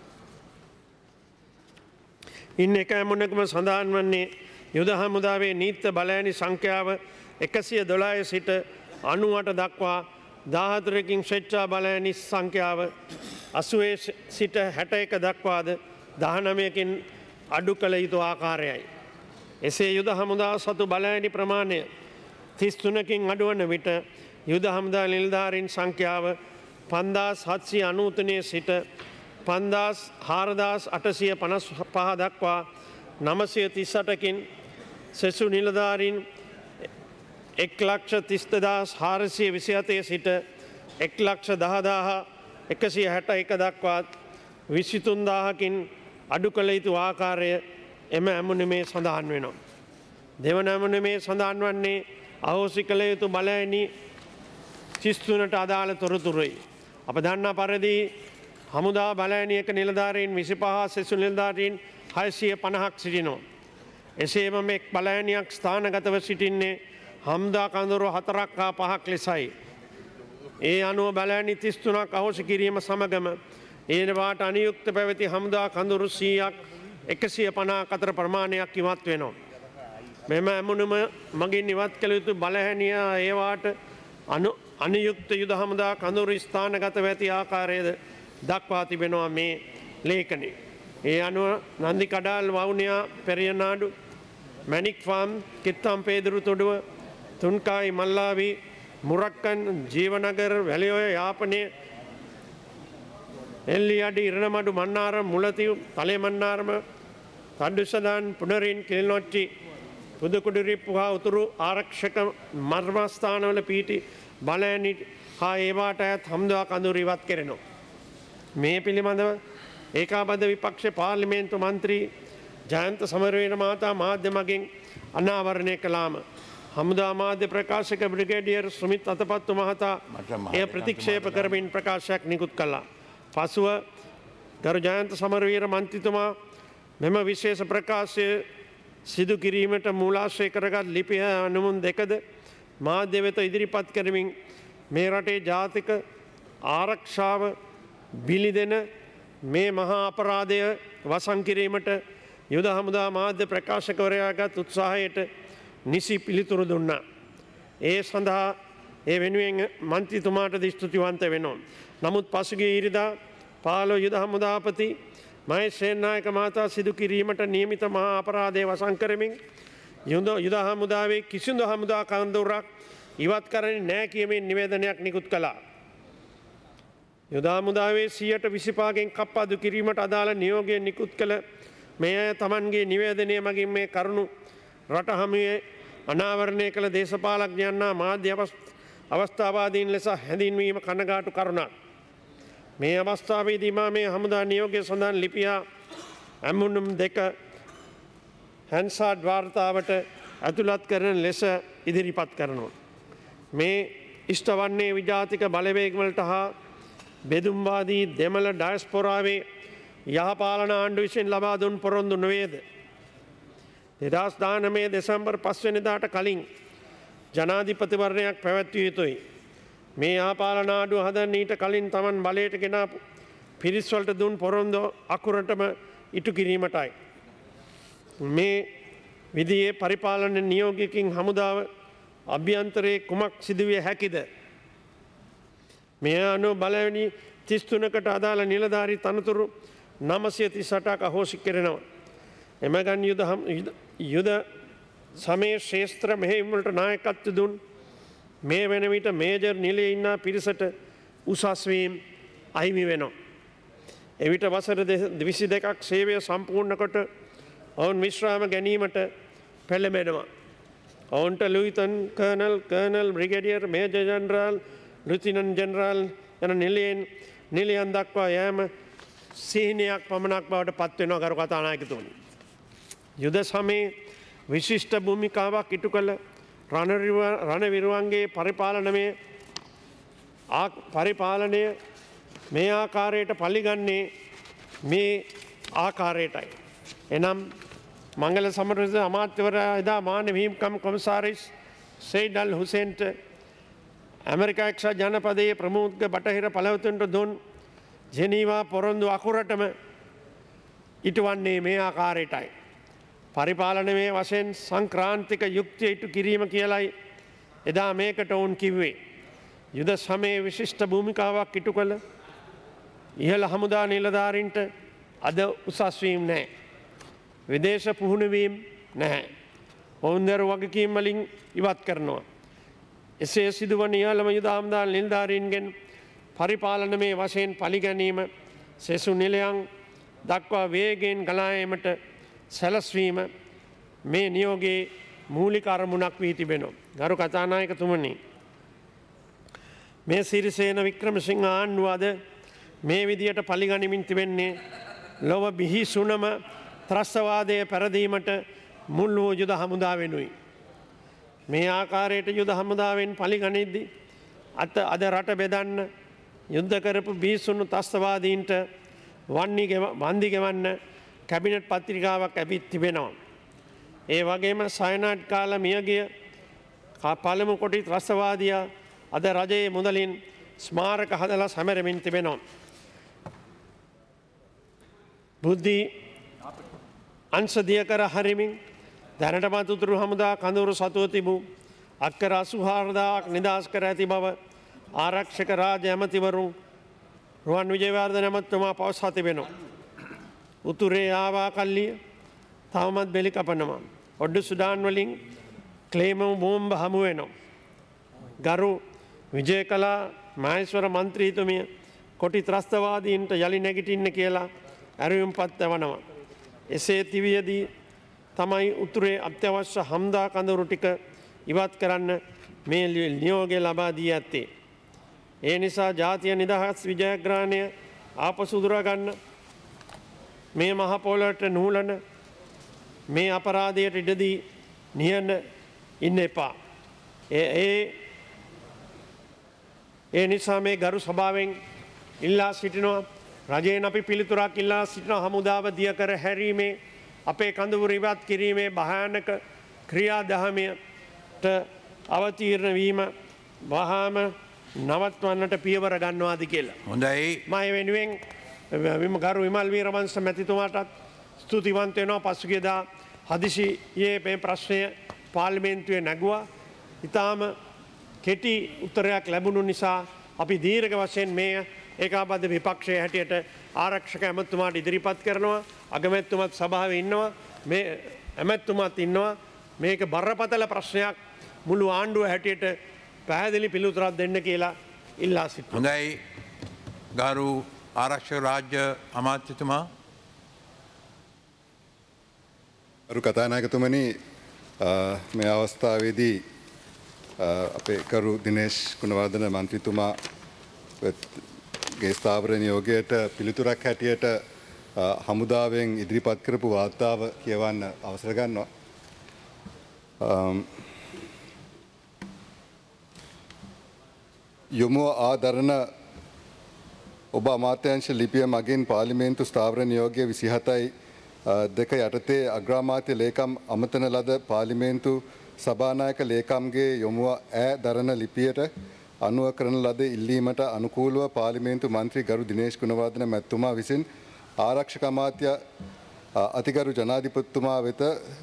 ඉන් එක ඇමුණකම සඳහන් වන්නේ යුද හමුදාවේ නීත්‍ය බලෑනි සංඛ්‍යාව 112 සිට 98 දක්වා 14කින් ස්වේච්ඡා බලෑනි සංඛ්‍යාව 80 සිට 61 දක්වාද 19කින් අඩු කළ යුතු ආකාරයයි. එසේ යුද හමුදා සතු බලෑනි ප්‍රමාණය 33කින් අඩුවන විට යුද හමුදා නිලධාරීන් සංඛ්‍යාව 5793 සිට 4855 දක්වා 938කින් සෙසු නිලධාරීන් 1,30,427 සිට 1,10,161 දක්වා 23,000කින් අඩු කළ යුතු ආකාරය එම ඇමුණුමේ සඳහන් වෙනවා. දෙවන ඇමුණුමේ සඳහන් වන්නේ අහෝසි කළ යුතු බලෑනි 33ට අදාළ තොරතුරුයි. අප දන්නා පරිදි හමුදා බලෑනියක නිලධාරීන් 25 සෙසු නිලධාරීන් 650ක් සිටිනවා. එසේම මෙක් බලෑනියක් ස්ථානගතව සිටින්නේ හමුදා කඳවුරු 4ක් හා 5ක් ලෙසයි. ඒ අනුව බලෑනි 33ක් අහෝසි කිරීම සමගම ඒනවාට අනියුක්ත පැවති හමුදා කඳුරු 100ක් 154 ප්‍රමාණයක් ඉවත් වෙනවා. මෙම ඇමුණුම මගින් ඉවත් කළ යුතු බලහැනිය ඒවාට අනියුක්ත යුද හමුදා කඳුරු ස්ථානගත ඇති ආකාරයද දක්වා තිබෙනවා මේ ලේඛනයේ. ඒ අනුව නන්දි කඩාල් වවුනියා පෙරියනාඩු මැනික් ෆාම් කිත්තම් පේදුරු තොඩුව තුන්කායි මල්ලාවි මුරක්කන් ජීවනගර වැලිඔය යාපනය එල්ලිඅඩි ඉරණමඩු මන්නාරම් මුලතිව් තලේමන්නාරම තඩ්ඩුසදාන් පුනරින් කිලිනොච්චි පුදකුඩිරිප්පු හා උතුරු ආරක්ෂක මර්මස්ථානවල පීටි බලෑනි හා ඒවාට අයත් හමුදා කඳුරු ඉවත් කෙරෙනවා. මේ පිළිබඳව ඒකාබද්ධ විපක්ෂ පාර්ලිමේන්තු මන්ත්‍රී ජයන්ත සමරවීර මහතා මාධ්‍ය මගින් අනාවරණය කළාම හමුදා මාධ්‍ය ප්‍රකාශක බ්‍රිගේඩියර් සුමිත් අතපත්තු මහතා එය ප්‍රතික්ෂේප කරමින් ප්‍රකාශයක් නිකුත් කළා. පසුව ගරු ජයන්ත සමරවීර මන්ත්‍රීතුමා මෙම විශේෂ ප්‍රකාශය සිදු කිරීමට මූලාශ්‍රය කරගත් ලිපිය අනුමුන් දෙකද මාධ්‍ය වෙත ඉදිරිපත් කරමින් මේ රටේ ජාතික ආරක්ෂාව බිලිදෙන මේ මහා අපරාධය වසන් කිරීමට යුද හමුදා මාධ්‍ය ප්‍රකාශකවරයාගත් උත්සාහයට නිසි පිළිතුරු දුන්නා. ඒ සඳහා ඒ වෙනුවෙන් මන්ත්‍රීතුමාට ස්තුතිවන්ත වෙනවා. නමුත් පසුගිය ඉරිදා පාලෝ යුද හමුදාපති මහේෂ් සේනානායක මහතා සිදු කිරීමට නියමිත මහා අපරාධය වසන් කරමින් යුද හමුදාවේ කිසිදු හමුදා කඳවුරක් ඉවත් කරන්නේ නැහැ කියමින් නිවේදනයක් නිකුත් කළා. යුද හමුදාවේ 125ගෙන් කප්පාදු කිරීමට අදාළ නියෝගය නිකුත් කළ මේ අය තමන්ගේ නිවේදනය මගින් මේ කරුණු රට හමුවේ අනාවරණය කළ දේශපාලඥයන්නා මාධ්‍ය අවස්ථාවාදීන් ලෙස හැඳින්වීම කනගාටු කරුණක්. මේ අවස්ථාවේදී මේ හමුදා නියෝගය සඳහන් ලිපියා ඇමුණුම් 2 හැන්සාඩ් වාර්තාවට ඇතුළත් කරන ලෙස ඉදිරිපත් කරනවා. මේ ඉෂ්ට වන්නේ විජාතික බලවේගවලට හා බෙදුම්වාදී දෙමළ ඩයස්පොරාවේ යහපාලන ආණ්ඩු විසින් ලබා දුන් පොරොන්දු නොවේද. 2019 දෙසැම්බර් 5 වෙනිදාට කලින් ජනාධිපතිවරණයක් පැවැත්විය යුතුයි. මේ යහපාලන ආණ්ඩුව හදන්න ඊට කලින් Taman බලයට ගෙනාපු පිරිස් වලට දුන් පොරොන්දු අකුරටම ඉටු කිරීමටයි. මේ විදියේ පරිපාලන නියෝගයකින් හමුදාව අභ්‍යන්තරයේ කුමක් සිදුවිය හැකිද? මේ අනුව බලවැනි 33කට අදාළ නිලධාරී තනතුරු 938ක් අහෝසි කෙරෙනවා. එමගන් යුද සමයේ ශේස්ත්‍ර මෙහෙයුම්වලට නායකත්ව දුන් මේ වෙන විට මේජර් නිලයේ ඉන්න පිරිසට උසස් වීම අහිමි වෙනවා. එවිට වසර 22ක් සේවය සම්පූර්ණ කොට ඔවුන් විශ්‍රාම ගැනීමට පෙළඹෙනවා. ඔවුන්ට lieutenant colonel brigadier major general lieutenant general යන නිලයන් දක්වා යෑම සිහිනයක් පමණක් බවට පත්වෙනවා ගරු කතානායකතුමනි. යුද සමයේ විශිෂ්ට භූමිකාවක් ඉටු කළ රණවිරුවන්ගේ පරිපාලනය මේ ආකාරයට පලිගන්නේ මේ ආකාරයටයි. එනම් මංගල සමරස අමාත්‍යවරයා එදා මානව හිමිකම් කොමසාරිස් සෙයිඩල් හුසේන්ට ඇමරිකා එක්සත් ජනපදයේ ප්‍රමුඛ බටහිර පළවතුන්ට දුන් ජෙනීවා පොරොන්දු අකුරටම ඉටුවන්නේ මේ ආකාරයටයි. පරිපාලනමය වශයෙන් සංක්‍රාන්තික යුක්තිය ඉටු කිරීම කියලයි එදා මේකට ඔවුන් කිව්වේ. යුද සමයේ විශිෂ්ට භූමිකාවක් ඉටු කළ ඉහළ හමුදා නිලධාරීන්ට අද උසස්වීම් නැහැ. විදේශ පුහුණුවීම් නැහැ. ඔවුන් දරු වගකීම් වලින් ඉවත් කරනවා. එසේ සිදුවන ඉහළම යුද හමුදා නිලධාරීන්ගෙන් පරිපාලනමය වශයෙන් පලිගැනීම සෙසු නිලයන් දක්වා වේගයෙන් ගලායීමට සැලස්වීම මේ නියෝගයේ මූලික අරමුණක් වී තිබෙනවා. ගරු කතානායකතුමනි, මේ සිරිසේන වික්‍රමසිංහ ආණ්ඩුව අද මේ විදියට පලිගනිමින් තිබෙන්නේ ලොව බිහිසුනම ත්‍රස්තවාදය පැරදීමට මුල් වූ යුද හමුදාවෙනුයි. මේ ආකාරයට යුද හමුදාවෙන් පලිගනිද්දි අද රට බෙදන්න යුද්ධ කරපු බිහිසුණු ත්‍රස්තවාදීන්ට වන්දි ගෙවන්න කැබිනට් පත්‍රිකාවක් ඇවිත් තිබෙනවා. ඒ වගේම සයනාට් කාල මියගිය පළමු කොටි ත්‍රස්තවාදියා අද රජයේ මුදලින් ස්මාරක හදලා සැමරමින් තිබෙනවා. බුද්ධි අංශ දිය කර හරිමින් දැනටමත් උතුරු හමුදා කඳවුරු සතුව තිබූ අක්කර 84,000ක් නිදහස් කර ඇති බව ආරක්ෂක රාජ්‍ය ඇමතිවරුන් රුවන් විජේවර්ධන ඇමතුමා පවසා තිබෙනවා. උතුරේ ආවා කල්ලිය තවමත් බෙලි කපනවා. ඔඩ්ඩු සුඩාන් වලින් ක්ලේමෝ බෝම්බ හමු වෙනවා. ගරු විජයකලා මහේශ්වර මන්ත්‍රීතුමිය කොටි ත්‍රස්තවාදීන්ට යලි නැගිටින්න කියලා ඇරයුම් පත් ඇවනවා. එසේ තිවියදී තමයි උතුරේ අත්‍යවශ්‍ය හමුදා කඳවුරු ටික ඉවත් කරන්න මේ නියෝගය ලබා දී ඇත්තේ. ඒ නිසා ජාතිය නිදහස් විජයග්‍රහණය ආපසු උදුරා ගන්න මේ මහ පොළොවට නූලන මේ අපරාධයට ඉඩදී නියන්න ඉන්න එපා. ඒ නිසා මේ ගරු සභාවෙන් ඉල්ලා සිටිනවා, රජයෙන් අපි පිළිතුරක් ඉල්ලා සිටින හමුදාව දිය කර හැරීමේ අපේ කඳවුරු ඉවත් කිරීමේ භයානක ක්‍රියාදාමයට අවතීර්ණ වීම වහාම නවත්වන්නට පියවර ගන්නවාද කියලා. හොඳයි. මම වෙනුවෙන් ගරු විමල් වීරවංශ මැතිතුමාටත් ස්තුතිවන්ත වෙනවා. පසුගියදා හදිසියේ මේ ප්‍රශ්නය පාර්ලිමේන්තුවේ නැගුවා. ඊටාම කෙටි උත්තරයක් ලැබුණු නිසා අපි දීර්ඝ වශයෙන් මේ ඒකාබද්ධ විපක්ෂයේ හැටියට ආරක්ෂක ඇමතුමාට ඉදිරිපත් කරනවා. අගමැතිතුමත් සභාවේ ඉන්නවා. මේ ඇමතුමාත් ඉන්නවා. මේක බරපතල ප්‍රශ්නයක් මුළු ආණ්ඩුව හැටියට පැහැදිලි පිළිතුරක් දෙන්න කියලා ඉල්ලා සිටිනවා. හොඳයි ගරු ආරක්ෂක රාජ්‍ය අමාත්‍යතුමා. අරු කතානායකතුමනි මේ අවස්ථාවේදී අපේ කරු දිනේශ් ගුණවර්ධන මන්ත්‍රීතුමා ගේ ස්ථාවර නියෝගයට පිළිතුරක් හැටියට හමුදාවෙන් ඉදිරිපත් කරපු වාර්තාව කියවන්න අවසර ගන්නවා. යොමුව ආදරණ ඔබ අමාත්‍යංශ ලිපිය මගින් පාර්ලිමේන්තු ස්ථාවර නියෝගය 27 යටතේ අග්‍රාමාත්‍ය ලේකම් අමතන ලද පාර්ලිමේන්තු සභානායක ලේකම්ගේ යොමුව දරන ලිපියට අනුව කරන ලද ඉල්ලීමට අනුකූලව පාර්ලිමේන්තු මන්ත්‍රී ගරු දිනේශ් ගුණවර්ධන මැතිතුමා විසින් ආරක්ෂක අමාත්‍ය අතිගරු ජනාධිපතිතුමා වෙත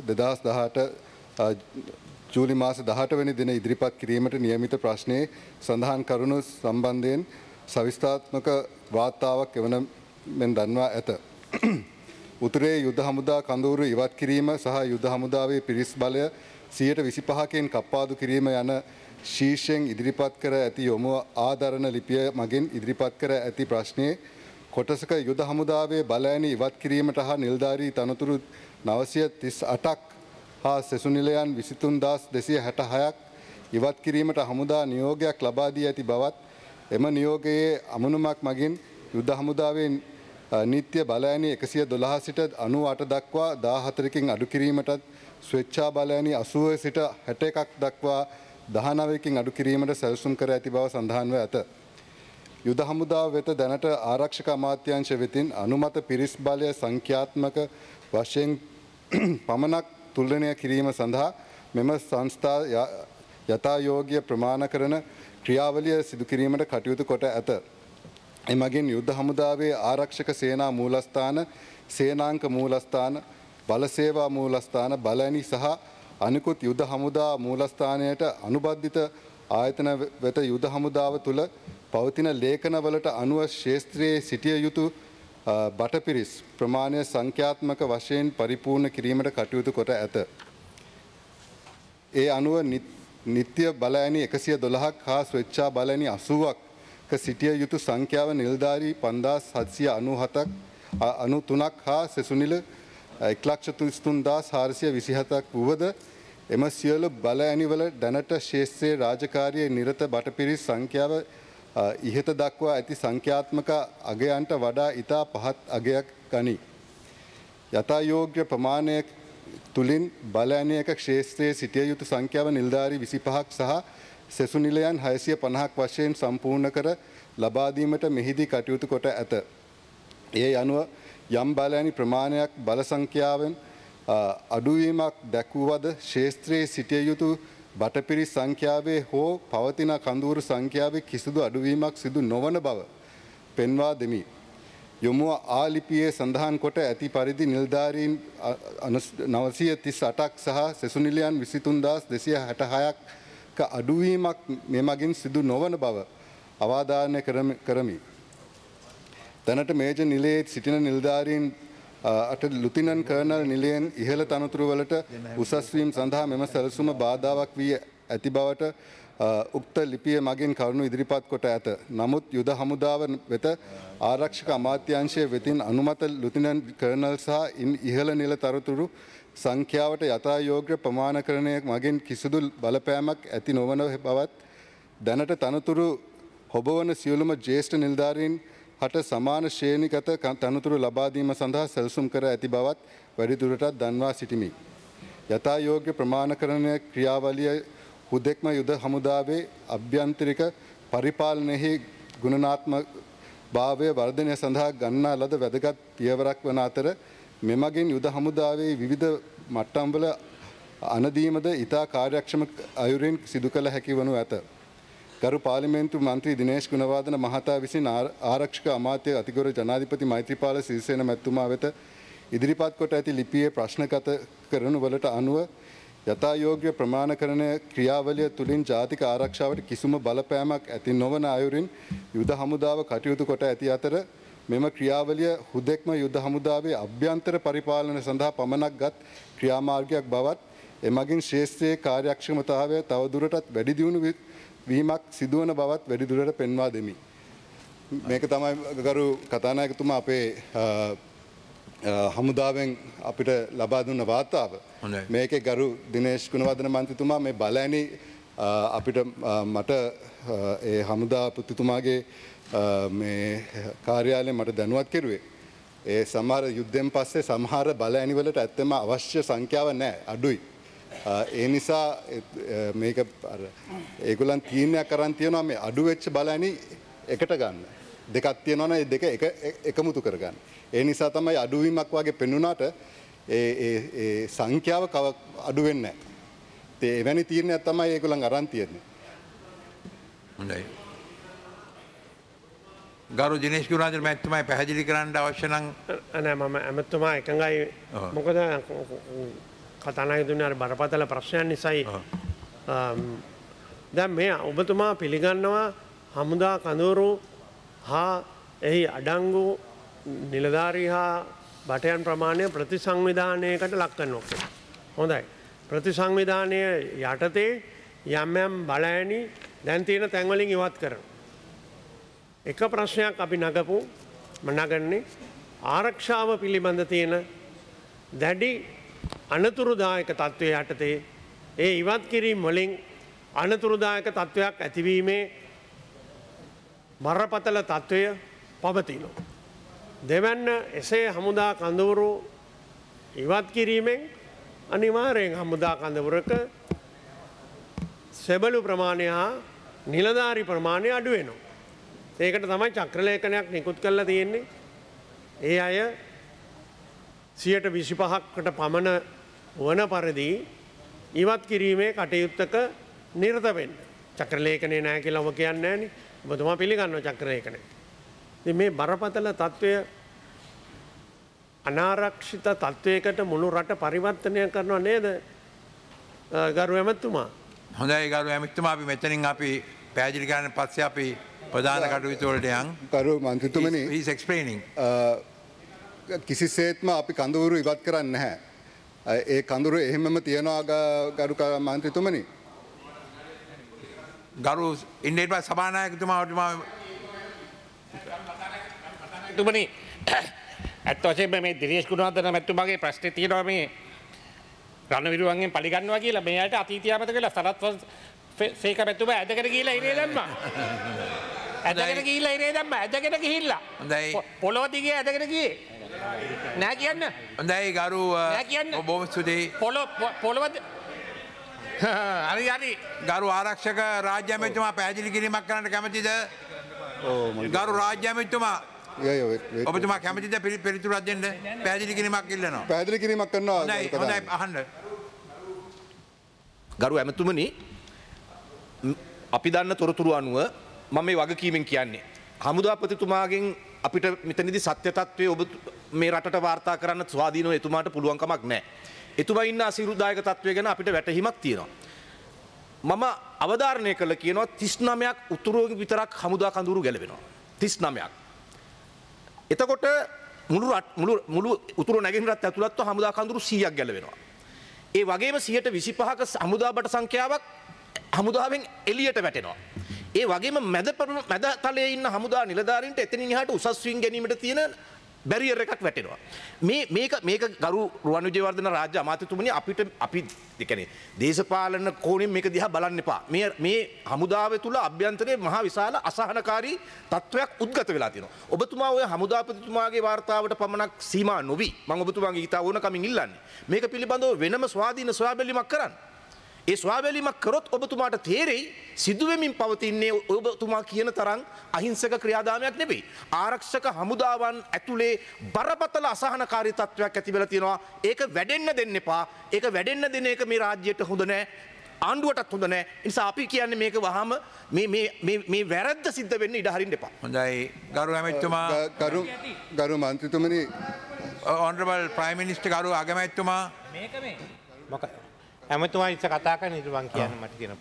2018 ජූලි මාස 18 වෙනි දින ඉදිරිපත් කිරීමට නියමිත ප්‍රශ්නයේ සඳහන් කරුණු සම්බන්ධයෙන් සවිස්තරාත්මක වාර්තාවක් එවන මෙන් දන්වා ඇත. උතුරේ යුද හමුදා කඳවුරු ඉවත් කිරීම සහ යුද හමුදාවේ පිරිස් බලය 125කින් කප්පාදු කිරීම යන ශීර්ෂයෙන් ඉදිරිපත් කර ඇති යොමුව ආදරණ ලිපිය මගින් ඉදිරිපත් කර ඇති ප්‍රශ්නයේ කොටසක යුද හමුදාවේ බලයනි ඉවත් කිරීමට හා නිලධාරී තනතුරු 938ක් හා සෙසු නිලයන් 23266ක් ඉවත් කිරීමට හමුදා නියෝගයක් ලබා දී ඇති බවත් එම නියෝගයේ අමනුමක් මගින් යුද හමුදාවේ නිත්‍ය බලයනි 112 සිට 98 දක්වා 14කින් අඩු කිරීමටත් ස්වේච්ඡා බලයනි 80 සිට 61ක් දක්වා 19කින් අඩු කිරීමට සැලසුම් කර ඇති බව සඳහන්ව ඇත. යුද හමුදාව වෙත දැනට ආරක්ෂක අමාත්‍යාංශ වෙතින් අනුමත පිරිස් බලය සංඛ්‍යාත්මක වශයෙන් පමණක් තුලනය කිරීම සඳහා මෙම සංස්ථා යථායෝග්‍ය ප්‍රමාණ කරන ක්‍රියාවලිය සිදු කිරීමට කටයුතු කොට ඇත. එමගින් යුද හමුදාවේ ආරක්ෂක සේනා මූලස්ථාන, සේනාංක මූලස්ථාන, බල සේවා මූලස්ථාන, බලයනි සහ අනිකුත් යුද හමුදා මූලස්ථානයට අනුබද්ධිත ආයතන වෙත යුද හමුදාව තුළ පවතින ලේඛනවලට අනුව ක්ෂේත්‍රයේ සිටිය යුතු බටපිරිස් ප්‍රමාණය සංඛ්‍යාත්මක වශයෙන් පරිපූර්ණ කිරීමට කටයුතු කොට ඇත. ඒ අනුව නිත්‍ය බලයනි 112ක් හා ස්වේච්ඡා බලයනි 80ක සිටිය යුතු සංඛ්‍යාව නිලධාරී 5793ක් හා සෙසු නිල 1,33,427ක් වුවද එම සියලු බලයනිවල දැනට ශේෂ්ත්‍රයේ රාජකාරියේ නිරත බටපිරිස් සංඛ්‍යාව ඉහත දක්වා ඇති සංඛ්‍යාත්මක අගයන්ට වඩා ඉතා පහත් අගයක් ගනී. යථායෝග්‍ය ප්‍රමාණය තුලින් බලයනියක ක්ෂේත්‍රයේ සිටිය යුතු සංඛ්‍යාව නිලධාරී 25ක් සහ සෙසු නිලයන් 650ක් වශයෙන් සම්පූර්ණ කර ලබා දීමට මෙහිදී කටයුතු කොට ඇත. ඒ අනුව යම් බලයනි ප්‍රමාණයක් බල සංඛ්‍යාවෙන් අඩුවීමක් දැක්වුවද ක්ෂේත්‍රයේ සිටිය යුතු බටපිරිස් සංඛ්‍යාවේ හෝ පවතින කඳවුරු සංඛ්‍යාවේ කිසිදු අඩුවීමක් සිදු නොවන බව පෙන්වා දෙමි. යොමුව ආලිපියේ සඳහන් කොට ඇති පරිදි නිලධාරීන් 938ක් සහ සෙසු නිලයන් 23266ක අඩුවීමක් මෙමගින් සිදු නොවන බව අවධාරණය කරමි. දැනට මේජර් නිලයේ සිටින නිලධාරීන් අට ලුතිනන් කර්නල් නිලයෙන් ඉහළ තනතුරු වලට උසස් වීම සඳහා මෙම සැලසුම බාධාවක් වී ඇති බවට උක්ත ලිපිය මගින් කරුණු ඉදිරිපත් කොට ඇත. නමුත් යුද හමුදාව වෙත ආරක්ෂක අමාත්‍යාංශය වෙතින් අනුමත ලුතිනන් කර්නල් සහ ඉන් ඉහළ නිල තනතුරු සංඛ්‍යාවට යථායෝග්‍ය ප්‍රමාණකරණය මගින් කිසිදු බලපෑමක් ඇති නොවන බවත් දැනට තනතුරු හොබවන සියලුම ජ්‍යෙෂ්ඨ නිලධාරීන් හට සමාන ශ්‍රේණිගත තනතුරු ලබා දීම සඳහා සැලසුම් කර ඇති බවත් වැඩිදුරටත් දන්වා සිටිමි. යථායෝග්‍ය ප්‍රමාණකරණය ක්‍රියාවලිය හුදෙක්ම යුද හමුදාවේ අභ්‍යන්තරික පරිපාලනයෙහි ගුණාත්මක භාවය වර්ධනය සඳහා ගන්නා ලද වැදගත් පියවරක් වන අතර මෙමගින් යුද හමුදාවේ විවිධ මට්ටම්වල අනදීමද ඉතා කාර්යක්ෂම අයුරින් සිදු කළ හැකි වනු ඇත. ගරු පාර්ලිමේන්තු මන්ත්‍රී දිනේශ් ගුණවර්ධන මහතා විසින් ආරක්ෂක අමාත්‍ය අතිගරු ජනාධිපති මෛත්‍රීපාල සිරිසේන මැතිතුමා වෙත ඉදිරිපත් කොට ඇති ලිපියේ ප්‍රශ්නගත කරනු වලට අනුව යථායෝග්‍ය ප්‍රමාණකරණය ක්‍රියාවලිය තුළින් ජාතික ආරක්ෂාවට කිසිම බලපෑමක් ඇති නොවන අයුරින් යුද හමුදාව කටයුතු කොට ඇති අතර මෙම ක්‍රියාවලිය හුදෙක්ම යුද හමුදාවේ අභ්‍යන්තර පරිපාලන සඳහා පමණක් ගත් ක්‍රියාමාර්ගයක් බවත් එමගින් ශ්‍රේෂ්ඨයේ කාර්යක්ෂමතාවය තවදුරටත් වැඩි දියුණු වීමක් සිදුවන බවත් වැඩිදුරට පෙන්වා දෙමි. මේක තමයි ගරු කතානායකතුමා අපේ හමුදාවෙන් අපිට ලබා දුන්න වාර්තාව. මේකේ ගරු දිනේෂ් ගුණවර්ධන මන්ත්‍රීතුමා මේ බලෑනි අපිට මට ඒ හමුදාපතිතුමාගේ මේ කාර්යාලයෙන් මට දැනුවත් කෙරුවේ. ඒ සමහර යුද්ධයෙන් පස්සේ සමහර බලෑනිවලට ඇත්තම අවශ්‍ය සංඛ්‍යාව නැහැ අඩුයි. ඒ නිසා මේක ඒගොල්ලන් තීරණයක් කරන් තියනවා මේ අඩු වෙච්ච බලෑනි එකට ගන්න. දෙකක් තියෙනවනේ ඒ දෙක එකමුතු කරගන්න. ඒ නිසා තමයි අඩුවීමක් වගේ පෙන්වුණාට ඒ සංඛ්‍යාව අඩු වෙන්නේ නැහැ. ඒ එවැනි තීරණයක් තමයි ඒගොල්ලන් අරන් තියෙන්නේ. හොඳයි. ගරු දිනේෂ් ගුණවර්ධන මහත්මයා පැහැදිලි කරන්න අවශ්‍ය නම් නෑ මම ඇමතුමා එකඟයි. මොකද කතානායකතුමනි අර බරපතල ප්‍රශ්නයක් නිසායි. දැන් මේ ඔබතුමා පිළිගන්නවා හමුදා කඳවුරු හා එහි අඩංගු නිලධාරී හා බටයන් ප්‍රමාණය ප්‍රතිසංවිධානයකට ලක් කරනවා කියලා. හොඳයි. ප්‍රතිසංවිධානය යටතේ යම් යම් බලෑනි දැන් තියෙන තැන්වලින් ඉවත් කරනවා. එක ප්‍රශ්නයක් අපි නගපු නගන්නේ ආරක්ෂාව පිළිබඳ තියෙන දැඩි අනතුරුදායක තත්ත්වය යටතේ ඒ ඉවත් කිරීම වලින් අනතුරුදායක තත්ත්වයක් ඇතිවීමේ බරපතල තත්ත්වය පවතිනවා. දෙවැන්න එසේ හමුදා කඳවුරු ඉවත් කිරීමෙන් අනිවාර්යෙන් හමුදා කඳවුරක සෙබළු ප්‍රමාණය හා නිලධාරි ප්‍රමාණය අඩු වෙනවා. ඒකට තමයි චක්‍රලේඛනයක් නිකුත් කරලා තියෙන්නේ. ඒ අය 25%කට පමණ වන පරිදි ඉවත් කිරීමේ කටයුත්තක නිරත වෙන්න. චක්‍රලේඛනේ නැහැ කියලා ඔබ කියන්නේ නැහනේ. ඔබතුමා පිළිගන්නවා චක්‍රලේඛනේ. ඉතින් මේ බරපතල තත්වය අනාරක්ෂිත තත්වයකට මුළු රට පරිවර්තනය කරනවා නේද? ගරු ඇමතුමා. හොඳයි ගරු ඇමතුමා අපි මෙතනින් අපි පැහැදිලි කරන්න පස්සේ අපි ප්‍රධාන කටයුතු වලට යන්. ගරු මන්ත්‍රීතුමනි he's explaining. කිසිසේත්ම අපි කඳවුරු ඉවත් කරන්නේ නැහැ. ඒ කඳවුරු එහෙමම තියනවා ගරු මන්ත්‍රීතුමනි. ගරු ඉන්දියානු සභානායකතුමා තුමනි ඇත්ත වශයෙන්ම මේ දිනේෂ් ගුණවර්ධන මැතිතුමාගේ ප්‍රශ්නේ තියෙනවා මේ රණවිරුවන්ගෙන් පරිගන්නවා කියලා. මේ අයට අතීතය මතක වෙලා සරත් සේක මැතිතුමා ඇදගෙන ගිහිල්ලා ඉරේ දැම්මා. ඇදගෙන ගිහිල්ලා ඉරේ දැම්මා. ඇදගෙන ගිහිල්ලා. හොඳයි. පොළොව දිගේ ඇදගෙන ගියේ. නෑ කියන්න. හොඳයි ගරු නෑ කියන්න. බොහොම ස්තුතියි. පොළොව හරි ගරු ආරක්ෂක රාජ්‍ය ඇමතිතුමා පැහැදිලි කිරීමක් කරන්න කැමතිද? ගරු රාජ්‍ය ඇමතිතුමා ඔබතුමා කැමතිද පිළිතුරක් දෙන්න? පැහැදිලි කිරීමක් ඉල්ලනවා. පැහැදිලි කිරීමක් කරනවා. හොඳයි අහන්න. ගරු ඇමතුමනි අපි දන්න තොරතුරු අනුව මම මේ වගකීමෙන් කියන්නේ හමුදාපතිතුමාගෙන් අපිට මෙතනදී සත්‍ය තත්ත්වය ඔබ මේ රටට වාර්තා කරන්න ස්වාධීනව එතුමාට පුළුවන් කමක් නැහැ. එතුමා ඉන්න අසිරුදායක තත්ත්වය ගැන අපිට වැටහීමක් තියෙනවා. මම අවධාරණය කළ කියනවා 39ක් උතුරුවෙන් විතරක් හමුදා කඳවුරු ගැලවෙනවා. 39ක්. එතකොට මුළු උතුරු නැගෙනහිරත් ඇතුළත්ව හමුදා කඳවුරු 100ක් ගැලවෙනවා. ඒ වගේම 125ක හමුදා බට සංඛ්‍යාවක් හමුදාවෙන් එළියට වැටෙනවා. ඒ වගේම මැද තලයේ ඉන්න හමුදා නිලධාරීන්ට එතනින් එහාට උසස් වින් ගැනීමට තියෙන බැරියර් එකක් වැටෙනවා. මේක ගරු රුවන් විජේවර්ධන රාජ්‍ය අමාත්‍යතුමනි අපිට අපි කියන්නේ දේශපාලන කෝණයෙන් මේක දිහා බලන්න එපා. මේ හමුදාව තුල අභ්‍යන්තරයේ මහා විශාල අසහනකාරී තත්වයක් උද්ගත වෙලා තියෙනවා. ඔබතුමා ඔය හමුදාපතිතුමාගේ වාර්තාවට පමණක් සීමා නොවි මම ඔබතුමාගේ ඊට ඕන කමින් ඉල්ලන්නේ. මේක පිළිබඳව වෙනම ස්වාධීන සොයාබැලීමක් කරන්න. ඒ ස්වාබැලීමක් කරොත් ඔබතුමාට තේරෙයි සිදුවෙමින් පවතින්නේ ඔබතුමා කියන තරම් අහිංසක ක්‍රියාදාමයක් නෙවෙයි. ආරක්ෂක හමුදාවන් ඇතුලේ බරපතල අසහනකාරී තත්ත්වයක් ඇති වෙලා තියෙනවා. ඒක වැඩෙන්න දෙන්න එපා. ඒක වැඩෙන්න දෙන එක මේ රාජ්‍යයට හොඳ නැහැ. ආණ්ඩුවටත් හොඳ නැහැ. ඒ නිසා අපි කියන්නේ මේක වහම මේ වැරද්ද සිද්ධ වෙන්න ඉඩ හරින්න එපා. හොඳයි. ගරු ඇමතිතුමා ගරු මන්ත්‍රීතුමනි honorable prime minister ගරු අගමැතිතුමා මේක මේ මොකද ඇමතුමා ඉස්ස කතා කරන ඉරුවන් කියන්න මට කියන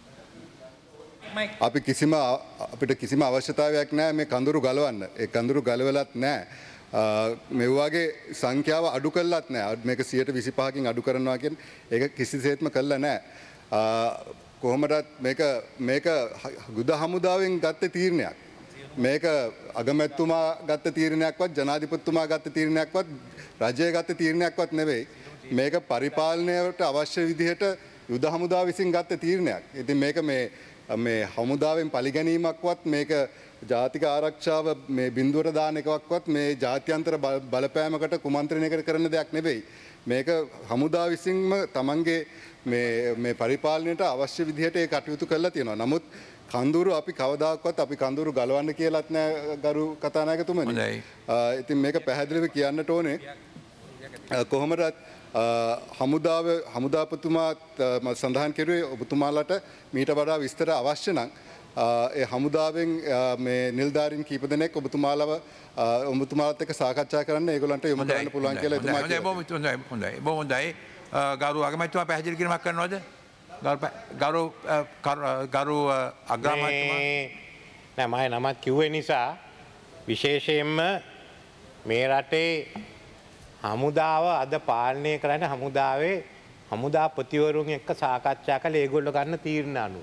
අපිට කිසිම අවශ්‍යතාවයක් නැහැ මේ කඳුරු ගලවන්න. ඒ කඳුරු ගලවලත් නැහැ. මෙව්වාගේ සංඛ්‍යාව අඩු කල්ලත් නෑ මේක 125කින් අඩු කරනවා කියෙන් ඒක කිසිසේත්ම කල්ල නෑ. කොහොමටත් මේක ගුද හමුදාවෙන් ගත්ත තීරණයක්. මේක අගමැත්තුමා ගත්ත තීරණයක්වත් ජනාධිපතිතුමා ගත්ත තීරණයක්වත් රජය ගත්ත තීරණයක්වත් නෙවෙයි. මේක පරිපාලනයට අවශ්‍ය විදිහට යුද හමුදාව විසින් ගත්ත තීරණයක්. ඉතින් මේක මේ හමුදාවෙන් පරිගැනීමක්වත් මේක ජාතික ආරක්ෂාව මේ බිඳුවට දාන එකක්වත් මේ ජාත්‍යන්තර බලපෑමකට කුමන්ත්‍රණයකට කරන දෙයක් නෙවෙයි. මේක හමුදා විසින්ම තමන්ගේ මේ පරිපාලනයට අවශ්‍ය විදිහට ඒ කටයුතු කරලා තියෙනවා. නමුත් කඳුරු අපි කවදාකවත් අපි කඳුරු ගලවන්න කියලාත් නෑ ගරු කතානායකතුමනි. ඉතින් මේක පැහැදිලිව කියන්නට ඕනේ. කොහොමදත් හමුදාපතුමා සඳහන් කෙරුවේ ඔබතුමාලට මීට වඩා විස්තර අවශ්‍ය නම් ඒ හමුදාවෙන් මේ නිල්ධාරීන් කීප දෙනෙක් ඔබතුමාලත් එක්ක සාකච්ඡා කරන්න ඒගොල්ලන්ට යොමු කරන්න පුළුවන් කියලා එතුමා කිව්වා. හොඳයි. ගරු අගමැතිතුමා පැහැදිලි කිරීමක් කරනවද? ගරු අග්‍රාමාත්‍යතුමා නෑ මම නමත් කිව්වේ නිසා විශේෂයෙන්ම මේ රටේ හමුදාව අද පාලනය කරන්න හමුදාපතිවරුන් එක්ක සාකච්ඡා කළේ ඒගොල්ලෝ ගන්න තීරණ අනුව.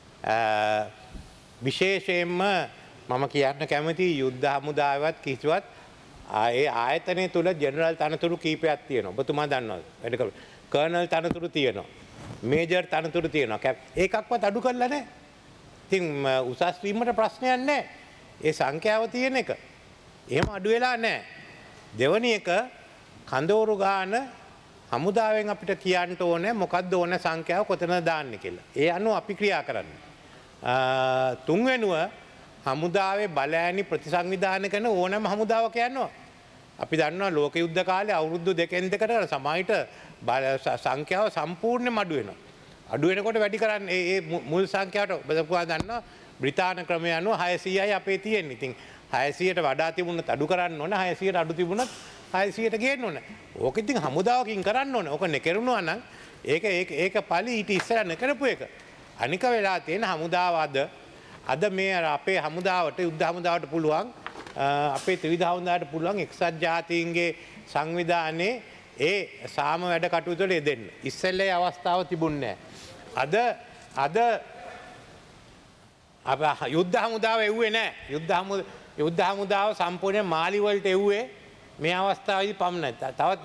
විශේෂයෙන්ම මම කියන්න කැමති යුද්ධ හමුදාවත් කිසිවත් ඒ ආයතනය තුළ ජෙනරල් තනතුරු කීපයක් තියෙනවා. ඔබතුමා දන්නවද? වැඩ කරු. කර්නල් තනතුරු තියෙනවා. මේජර් තනතුරු තියෙනවා. ඒකක්වත් අඩු කරලා නැහැ. ඉතින් උසස් වීමට ප්‍රශ්නයක් නැහැ. ඒ සංඛ්‍යාව තියෙන එක. එහෙම අඩු වෙලා නැහැ. දෙවැනි එක කඳවුරු ගාන හමුදාවෙන් අපිට කියන්න ඕනේ මොකක්ද ඕන සංඛ්‍යාව කොතනද දාන්න කියලා. ඒ අනුව අපි ක්‍රියා කරන්න. තුන්වෙනුව හමුදාවේ බලෑනි ප්‍රතිසංවිධාන කරන ඕනෑම හමුදාවක් යනවා. අපි දන්නවා ලෝක යුද්ධ කාලේ අවුරුදු දෙකෙන් දෙකට සමාජයට සංඛ්‍යාව සම්පූර්ණයෙන්ම අඩු වෙනවා. අඩු වෙනකොට වැඩි කරන්නේ ඒ මුල් සංඛ්‍යාවට බදපුවා දන්නවා බ්‍රිතාන්‍ය ක්‍රමය අනුව 600යි අපේ තියෙන්නේ. ඉතින් 600ට වඩා තිබුණත් අඩු කරන්න ඕන 600ට අඩු තිබුණත් 600ට ගේන්න ඕන. ඕක ඉතින් හමුදාවකින් කරන්න ඕන. ඕක නෙකරුණා නම් ඒක පළි ඊට ඉස්සර නෙකරපු එක. අනික වෙලා තියෙන හමුදාව අද මේ අපේ හමුදාවට යුද්ධ හමුදාවට පුළුවන් අපේ ත්‍රිවිධ හමුදාවට පුළුවන් එක්සත් ජාතීන්ගේ සංවිධානයේ ඒ සාම වැඩ කටයුතු වල යෙදෙන්න. ඉස්සෙල්ලේ අවස්ථාව තිබුණේ නැහැ. අද යුද්ධ හමුදාව එව්වේ නැහැ. යුද්ධ හමුදාව සම්පූර්ණයෙන් මාලි වලට එව්වේ මේ අවස්ථාවේදී පමණයි. තවත්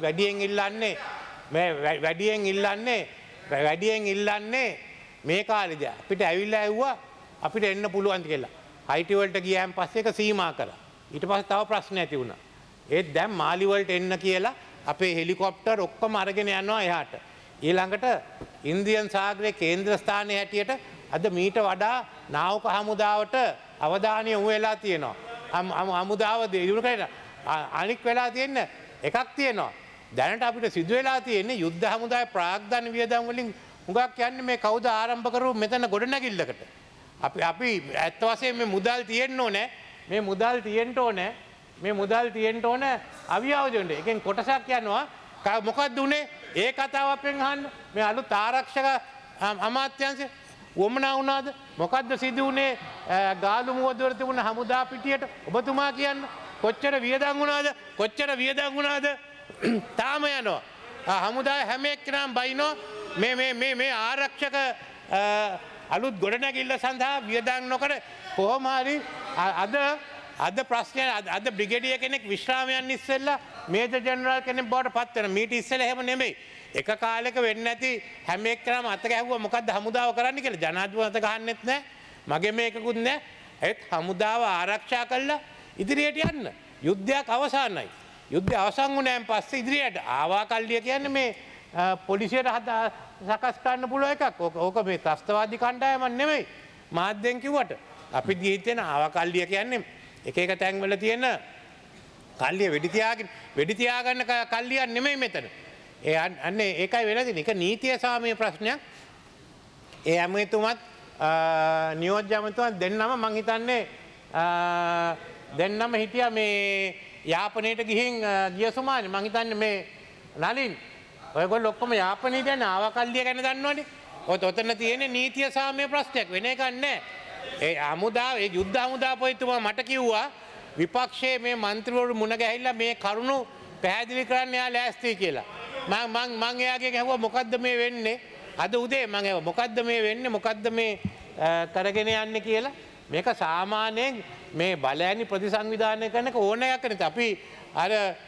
වැඩියෙන් ඉල්ලන්නේ මේ කාලේදී අපිට ඇවිල්ලා ඇව්වා අපිට එන්න පුළුවන් කියලා. හයිටි වලට ගියාන් පස්සේ ඒක සීමා කරා. ඊට පස්සේ තව ප්‍රශ්න ඇති වුණා. ඒත් දැන් මාලි වලට එන්න කියලා අපේ හෙලිකොප්ටර් ඔක්කොම අරගෙන යනවා එහාට. ඊළඟට ඉන්දියන් සාගරයේ කේන්ද්‍ර ස්ථානයේ හැටියට අද මීට වඩා නාවක හමුදාවට අවධානය යොමු වෙලා තියෙනවා. හමුදාව දිනු කරන අනික් වෙලා තියෙන එකක් තියෙනවා. දැනට අපිට සිදු වෙලා තියෙන්නේ යුද්ධ හමුදාවේ ප්‍රාග්ධන වියදම් වලින් හුඟක් යන්නේ මේ කවුද ආරම්භ කරපු මෙතන ගොඩනැගිල්ලකට. අපි ඇත්ත වශයෙන් මේ මුදල් තියෙන්න ඕනේ. මේ මුදල් තියෙන්න ඕනේ අවියාවජෙන්ට. එකෙන් කොටසක් යනවා. මොකක්ද උනේ? ඒ කතාව අපෙන් අහන්න. මේ අලුත් ආරක්ෂක අමාත්‍යාංශය වොමනා වුණාද? මොකද්ද සිදු වුනේ? ගාලු මුවදවර තිබුණ හමුදා පිටියට ඔබතුමා කියන්න. කොච්චර වියදම් වුණාද? තාම යනවා. හමුදාවේ හැම එක්කෙනාම බයිනෝ මේ ආරක්ෂක අලුත් ගොඩනැගිල්ල සඳහා වියදම් නොකර කොහොම හරි අද ප්‍රශ්නය අද බ්‍රිගේඩියර් කෙනෙක් විශ්‍රාම යන්න ඉස්සෙල්ලා මේජර් ජෙනරල් කෙනෙක් බවට පත් වෙනවා. මීට ඉස්සෙල්ලා එහෙම නෙමෙයි. එක කාලෙක වෙන්නේ නැති හැම එක්කනම අත ගැහුවා මොකද්ද හමුදාව කරන්න කියලා. ජනාධිපති අත ගහන්නෙත් නැහැ. මගේ මේකකුත් නැහැ. ඒත් හමුදාව ආරක්ෂා කළා ඉදිරියට යන්න. යුද්ධයක් අවසానයි. යුද්ධය අවසන් වුණාන් පස්සේ ඉදිරියට ආවා කල්ලිය කියන්නේ මේ පොලිසියට සකස් කරන්න පුළුවන් එකක්. ඕක මේ ත්‍රස්තවාදී කණ්ඩායමක් නෙමෙයි. මාධ්‍යෙන් කිව්වට අපි ගිහින් ආවකල්ලිය කියන්නේ එක තැන්වල තියෙන කල්ලිය වෙඩි තියාගන්න කල්ලියක් නෙමෙයි මෙතන. අන්නේ ඒකයි වෙලා තියෙන්නේ. ඒක නීතිය සාමය ප්‍රශ්නයක්. ඒ ඇමතුමත් නියෝජ්‍ය ඇමතුමත් දෙන්නම මං හිතන්නේ දෙන්නම හිටියා මේ යාපනයට ගිහින් ගිය සුමානේ. මං හිතන්නේ මේ නලින් ඔයගොල්ලෝ ඔක්කොම යාපනයේ දැන් ආවකල්ලිය ගැන දන්නවනේ. ඔතන තියෙන්නේ නීතිය සාමය ප්‍රශ්නයක් වෙන එකක් නැහැ. ඒ යුද්ධ හමුදා පොයිතුමා මට කිව්වා විපක්ෂයේ මේ මන්ත්‍රීවරු මුණ ගැහිලා මේ කරුණු පැහැදිලි කරන්න යා ලෑස්ති කියලා. මං එයාගෙන් ඇහුවා මොකද්ද මේ වෙන්නේ? අද උදේ මං ඇහුවා මොකද්ද මේ වෙන්නේ? මොකද්ද මේ කරගෙන යන්නේ කියලා. මේක සාමාන්‍යයෙන් මේ බලයනි ප්‍රතිසංවිධානය කරන එක ඕනෑයක් නෙවෙයි. අපි අර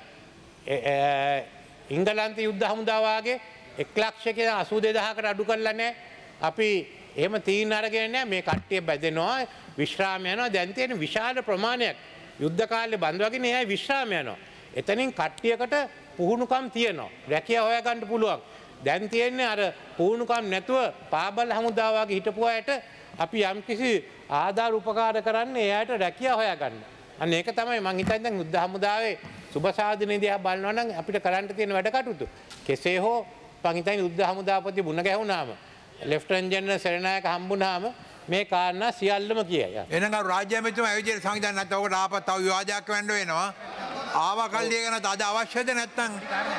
ඉංගලන්ත යුද්ධ හමුදාව වාගේ 1,82,000කට අඩු කරලා නැහැ. අපි එහෙම තීන් අරගෙන නැහැ. මේ කට්ටිය බැදෙනවා, විශ්‍රාම යනවා. දැන් තියෙන විශාල ප්‍රමාණයක් යුද්ධ කාලේ බඳවගෙන එයා විශ්‍රාම යනවා. එතනින් කට්ටියකට පුහුණුකම් තියෙනවා. රැකියාව හොයාගන්න පුළුවන්. දැන් තියෙන්නේ අර පුහුණුකම් නැතුව පාබල හමුදාව වගේ හිටපු අයට අපි යම්කිසි ආධාර උපකාර කරන්න එයාට රැකියාව හොයාගන්න. අන්න ඒක තමයි මං හිතන්නේ දැන් යුද්ධ හමුදාවේ සුබසාධනෙ දිහා බලනවා නම් අපිට කරන්න තියෙන වැඩ කටයුතු. කෙසේ හෝ මං හිතන්නේ යුද්ධ හමුදාපති මුණ ගැහුණාම ලෙෆ්ටනන්ට් ජෙනරල් සෙරනායක හම්බුනාම මේ කාරණා සියල්ලම කියයි. එහෙනම් අර රාජ්‍ය ඇමතිතුමා ඇවිදින සංවිධානය නැත්නම් ඔකට ආපත් තව විවාදයක් වෙන්න වෙනවා. ආවා කල්ලිය ගැන අද අවශ්‍යද නැත්නම්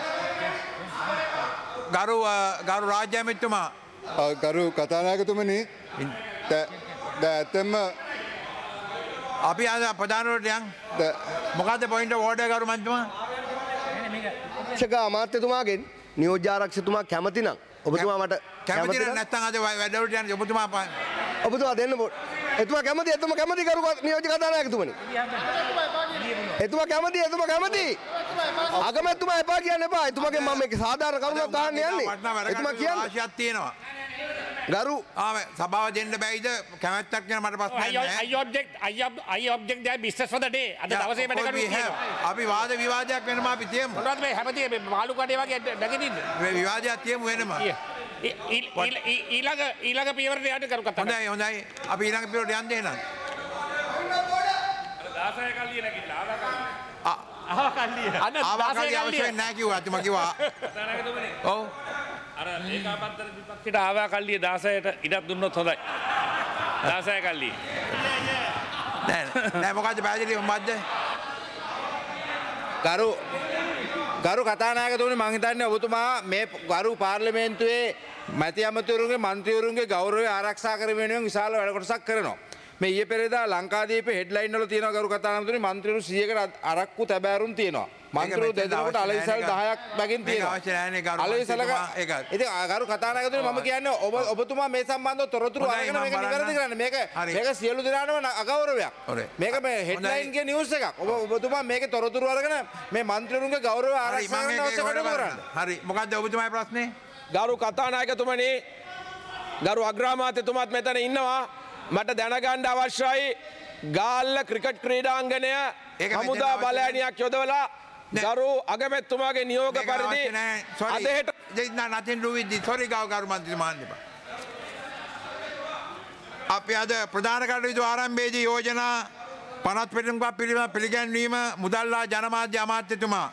ගරු රාජ්‍ය ඇමතිතුමා ගරු කතානායකතුමනි ඇත්තම අපි අද ප්‍රධානවරට යන් මොකද්ද පොයින්ට් ඔෆ් ඕඩර් ගරු මන්ත්‍රීතුමා? ශක අමාත්‍යතුමාගෙන් නියෝජ්‍යාරක්ෂකතුමා කැමති නම් ඔබතුමා මට කැමති නැත්නම් අද වැඩවලට යන්න ඔබතුමා දෙන්න එතුමා කැමති එතුමා කැමති කරු නියෝජ්‍ය කතානායකතුමනි. එතුමා කැමති අගමැතිතුමා එපා කියන්න එපා. එතුමාගෙන් මම මේක සාධාරණ කරුණක් අහන්න යන්නේ. එතුමා කියන්නේ ආශයක් තියෙනවා. ගරු සභාව දෙන්න බැයිද කැමැත්තක් ගැන මට ප්‍රශ්නයක් නැහැ. I object their business for the day. අද දවසේ වැඩ කටයුතු තියෙනවා. අපි වාද විවාදයක් වෙනම අපි තියමු. මොනවද මේ හැමතිස්සෙම මේ මාළු කඩේ වගේ නැගිටින්නේ? මේ විවාදයක් තියමු වෙනම. ඊළඟ පියවරට යන්න කරු කතා. හොඳයි. අපි ඊළඟ පියවරට යන්න එහෙනම්. 16 කල්ලිය නැගිටලා ආවා කල්ලිය අවශ්‍ය නැහැ කිව්වා. අතුම කිව්වා. ඔව්. අර ඒකාබද්ධ විපක්ෂයට ආවා කල්ලිය 16ට ඉඩක් දුන්නොත් හොඳයි. 16 කල්ලිය. නෑ මොකද්ද පැහැදිලි මොකද්ද? ගරු කතානායකතුමනි මං හිතන්නේ ඔබතුමා මේ ගරු පාර්ලිමේන්තුවේ මැති ඇමතිවරුන්ගේ මන්ත්‍රීවරුන්ගේ ගෞරවය ආරක්ෂා කිරීම වෙනුවෙන් විශාල වැඩ කොටසක් කරනවා. මේ ඊයේ පෙරේදා ලංකාදීපේ හෙඩ්ලයින් වල තියෙනවා ගරු කතානායකතුමනි මන්ත්‍රීවරු 100කට අරක්කු තැබෑරුම් තියෙනවා. මන්ත්‍රීවරු දෙදෙනෙකුට අලවිසල් 10ක් බැගින් තියෙනවා. අවශ්‍ය නැහැ ගරු අලවිසලක ඉතින් ගරු කතානායකතුමනි මම කියන්නේ ඔබතුමා මේ සම්බන්ධව තොරතුරු අරගෙන මේක නිවැරදි කරන්න. මේක සියලු දෙනාටම අගෞරවයක්. මේක මේ හෙඩ්ලයින් ගේ නිවුස් එකක්. ඔබතුමා මේකේ තොරතුරු අරගෙන මේ මන්ත්‍රීවරුන්ගේ ගෞරවය ආරක්ෂා කරන්න අවශ්‍ය කටයුතු කරන්න. හරි මොකද්ද ඔබතුමාගේ ප්‍රශ්නේ? ගරු කතානායකතුමනි ගරු අග්‍රාමාත්‍යතුමාත් මෙතන ඉන්නවා. මට දැනගන්න අවශ්‍යයි ගාල්ල ක්‍රිකට් ක්‍රීඩාංගණය හමුදා බලෑනියක් යොදවලා ගරු අගමැතිතුමාගේ නියෝග පරිදි අදහෙට nothing to do with this. Sorry ගරු මන්ත්‍රීතුමා අපි අද ප්‍රධාන කටයුතු ආරම්භයේදී යෝජනා 50 පිටුම්කක් පිළිගැන්වීම මුදල්ලා ජනමාධ්‍ය අමාත්‍යතුමා.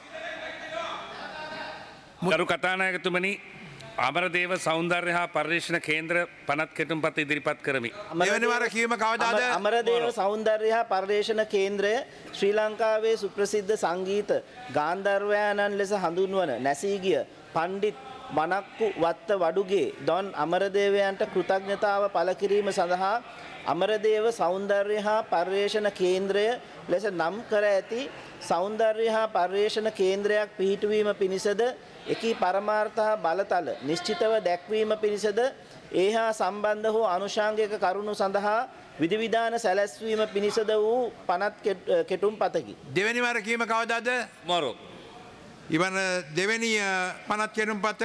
ගරු කතානායකතුමනි අමරදේව සෞන්දර්ය හා පර්යේෂණ කේන්ද්‍ර පනත් කෙටුම්පත ඉදිරිපත් කරමි. අමරදේව සෞන්දර්ය හා පර්යේෂණ කේන්ද්‍රය ශ්‍රී ලංකාවේ සුප්‍රසිද්ධ සංගීත ගාන්ධර්වයානන් ලෙස හඳුන්වන නැසී ගිය පණ්ඩිත් වනක්කු වත්ත වඩුගේ ඩොන් අමරදේවයන්ට කෘතඥතාව පළ කිරීම සඳහා අමරදේව සෞන්දර්ය හා පර්යේෂණ කේන්ද්‍රය ලෙස නම් කර ඇති සෞන්දර්ය හා පර්යේෂණ කේන්ද්‍රයක් පිහිටුවීම පිණිසද එකී පරමාර්ථ හා බලතල නිශ්චිතව දැක්වීම පිණිසද ඒ හා සම්බන්ධ වූ අනුශාංගික කරුණු සඳහා විධිවිධාන සැලැස්වීම පිණිසද වූ පනත් කෙටුම්පතකි. දෙවැනි වර කීම කවදාද? මොරෝ. ඉවන දෙවැනි පනත් කෙටුම්පත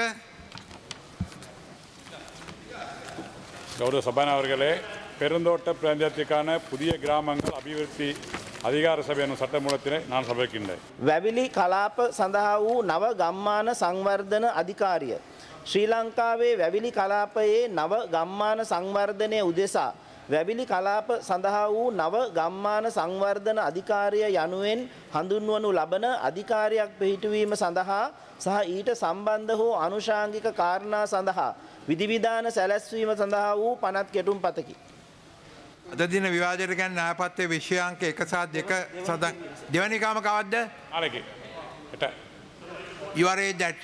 கௌரவ சபாநாயகர்களே பெருந்தோட்ட பிராந்தியத்திற்கான புதிய கிராமங்கள் அபிவிருத்தி அதிகார சபை எனும் சட்ட மூலத்தினை நான் சபைக்கின்றேன். වැවිලි කලාප සඳහා වූ නව ගම්මාන සංවර්ධන අධිකාරිය ශ්‍රී ලංකාවේ වැවිලි කලාපයේ නව ගම්මාන සංවර්ධනය උදෙසා වැවිලි කලාප සඳහා වූ නව ගම්මාන සංවර්ධන අධිකාරිය යනුවෙන් හඳුන්වනු ලබන අධිකාරියක් පිහිටුවීම සඳහා සහ ඊට සම්බන්ධ වූ අනුශාංගික කාරණා සඳහා විධිවිධාන සැලැස්වීම සඳහා වූ පනත් කෙටුම්පතකි. අද දින විවාදයට ගැන න්‍යායපත්‍රයේ විෂයාංක 1 සහ 2 සඳහන් දෙවැනි කාම කවද්ද? අරකේ. You are a that.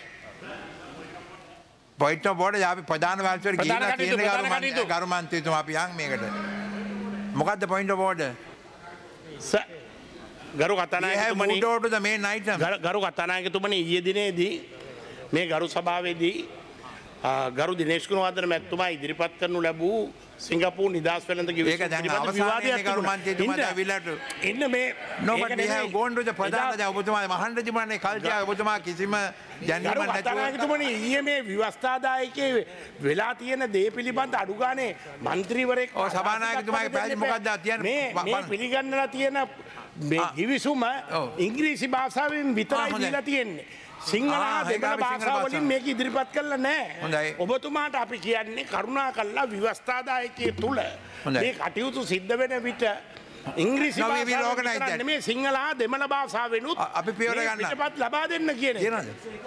point of order අපි ප්‍රධාන වාර්තාවට ගිහිල්ලා කියන ගරු මන්ත්‍රීතුමා අපි යන් මේකට. මොකද්ද point of order? ගරු කතානායකතුමනි ගරු කතානායකතුමනි ඊයේ දිනේදී මේ ගරු සභාවේදී ගරු දිනේෂ් ගුණවර්ධන මැතිතුමා ඉදිරිපත් කරනු ලැබූ සිංගප්පූරු නිදහස් වෙළඳ කිවිසුම පිළිබඳ විවාදයක් තිබුණා. ඊයේ මේ ව්‍යවස්ථාදායකයේ වෙලා තියෙන දේ පිළිබඳ අඩු ගානේ මන්ත්‍රීවරයෙක් සභානායකතුමාගේ පැහැදිලි මොකක්ද කියන්නේ මේ පිළිගන්නලා තියෙන මේ කිවිසුම ඉංග්‍රීසි භාෂාවෙන් විතරයි දීලා තියෙන්නේ. සිංහල දෙමළ භාෂාවලින් මේක ඉදිරිපත් කරලා නැහැ. ඔබතුමාට අපි කියන්නේ කරුණා කළා ව්‍යවස්ථාදායකයේ තුල මේ කටයුතු සිද්ධ වෙන විට ඉංග්‍රීසි භාෂාවෙන් නෙමෙයි සිංහල දෙමළ භාෂාවෙනුත් අපි පියවර ගන්න පිටපත් ලබා දෙන්න කියන එක.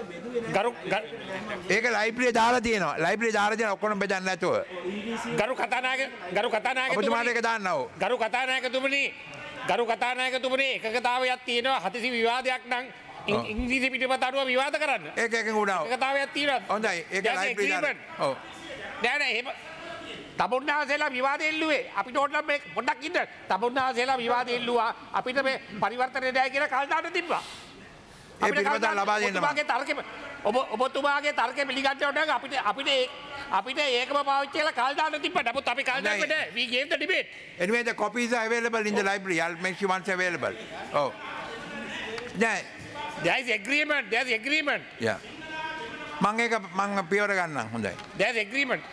ඒක ලයිබ්‍රරියේ දාලා තියෙනවා. ලයිබ්‍රරියේ දාලා තියෙන ඔක්කොම බෙදන්න නැතුව. ගරු කතානායකතුමනි ඔබතුමාට ඒක දාන්න ඕ. ගරු කතානායකතුමනි එකකතාවයක් තියෙනවා හදිසි විවාදයක් නම් ඉංග්‍රීසි පිටපත අනුව විවාද කරන්න. ඒක උඩාව. එකතාවයක් තියෙනවා. හොඳයි. ඒක ලයිබ්‍රරිය දාන්න. ඔව්. නෑ එහෙම තමුන්නාසේලා විවාද එල්ලුවේ අපිට ඕන මේ පොඩ්ඩක් ඉන්න. තමුන්නාසේලා විවාද එල්ලුවා අපිට මේ පරිවර්තනය නැහැ කියලා කල් දාන්න තිබ්බා. ඒ පිටපත ලබා දෙන්න. ඔබතුමාගේ තර්කෙ පිළිගන්න ඕන අපිට ඒකම පාවිච්චි කරලා කල් දාන්න තිබ්බා. නමුත් අපි කල් දාන්නේ නැහැ. We gave the debate. Anyway, the copies are available in the library. I'll make you once available. Oh. Yeah. There is agreement. Yeah. මම පියවර ගන්නම්. හොඳයි. There is agreement.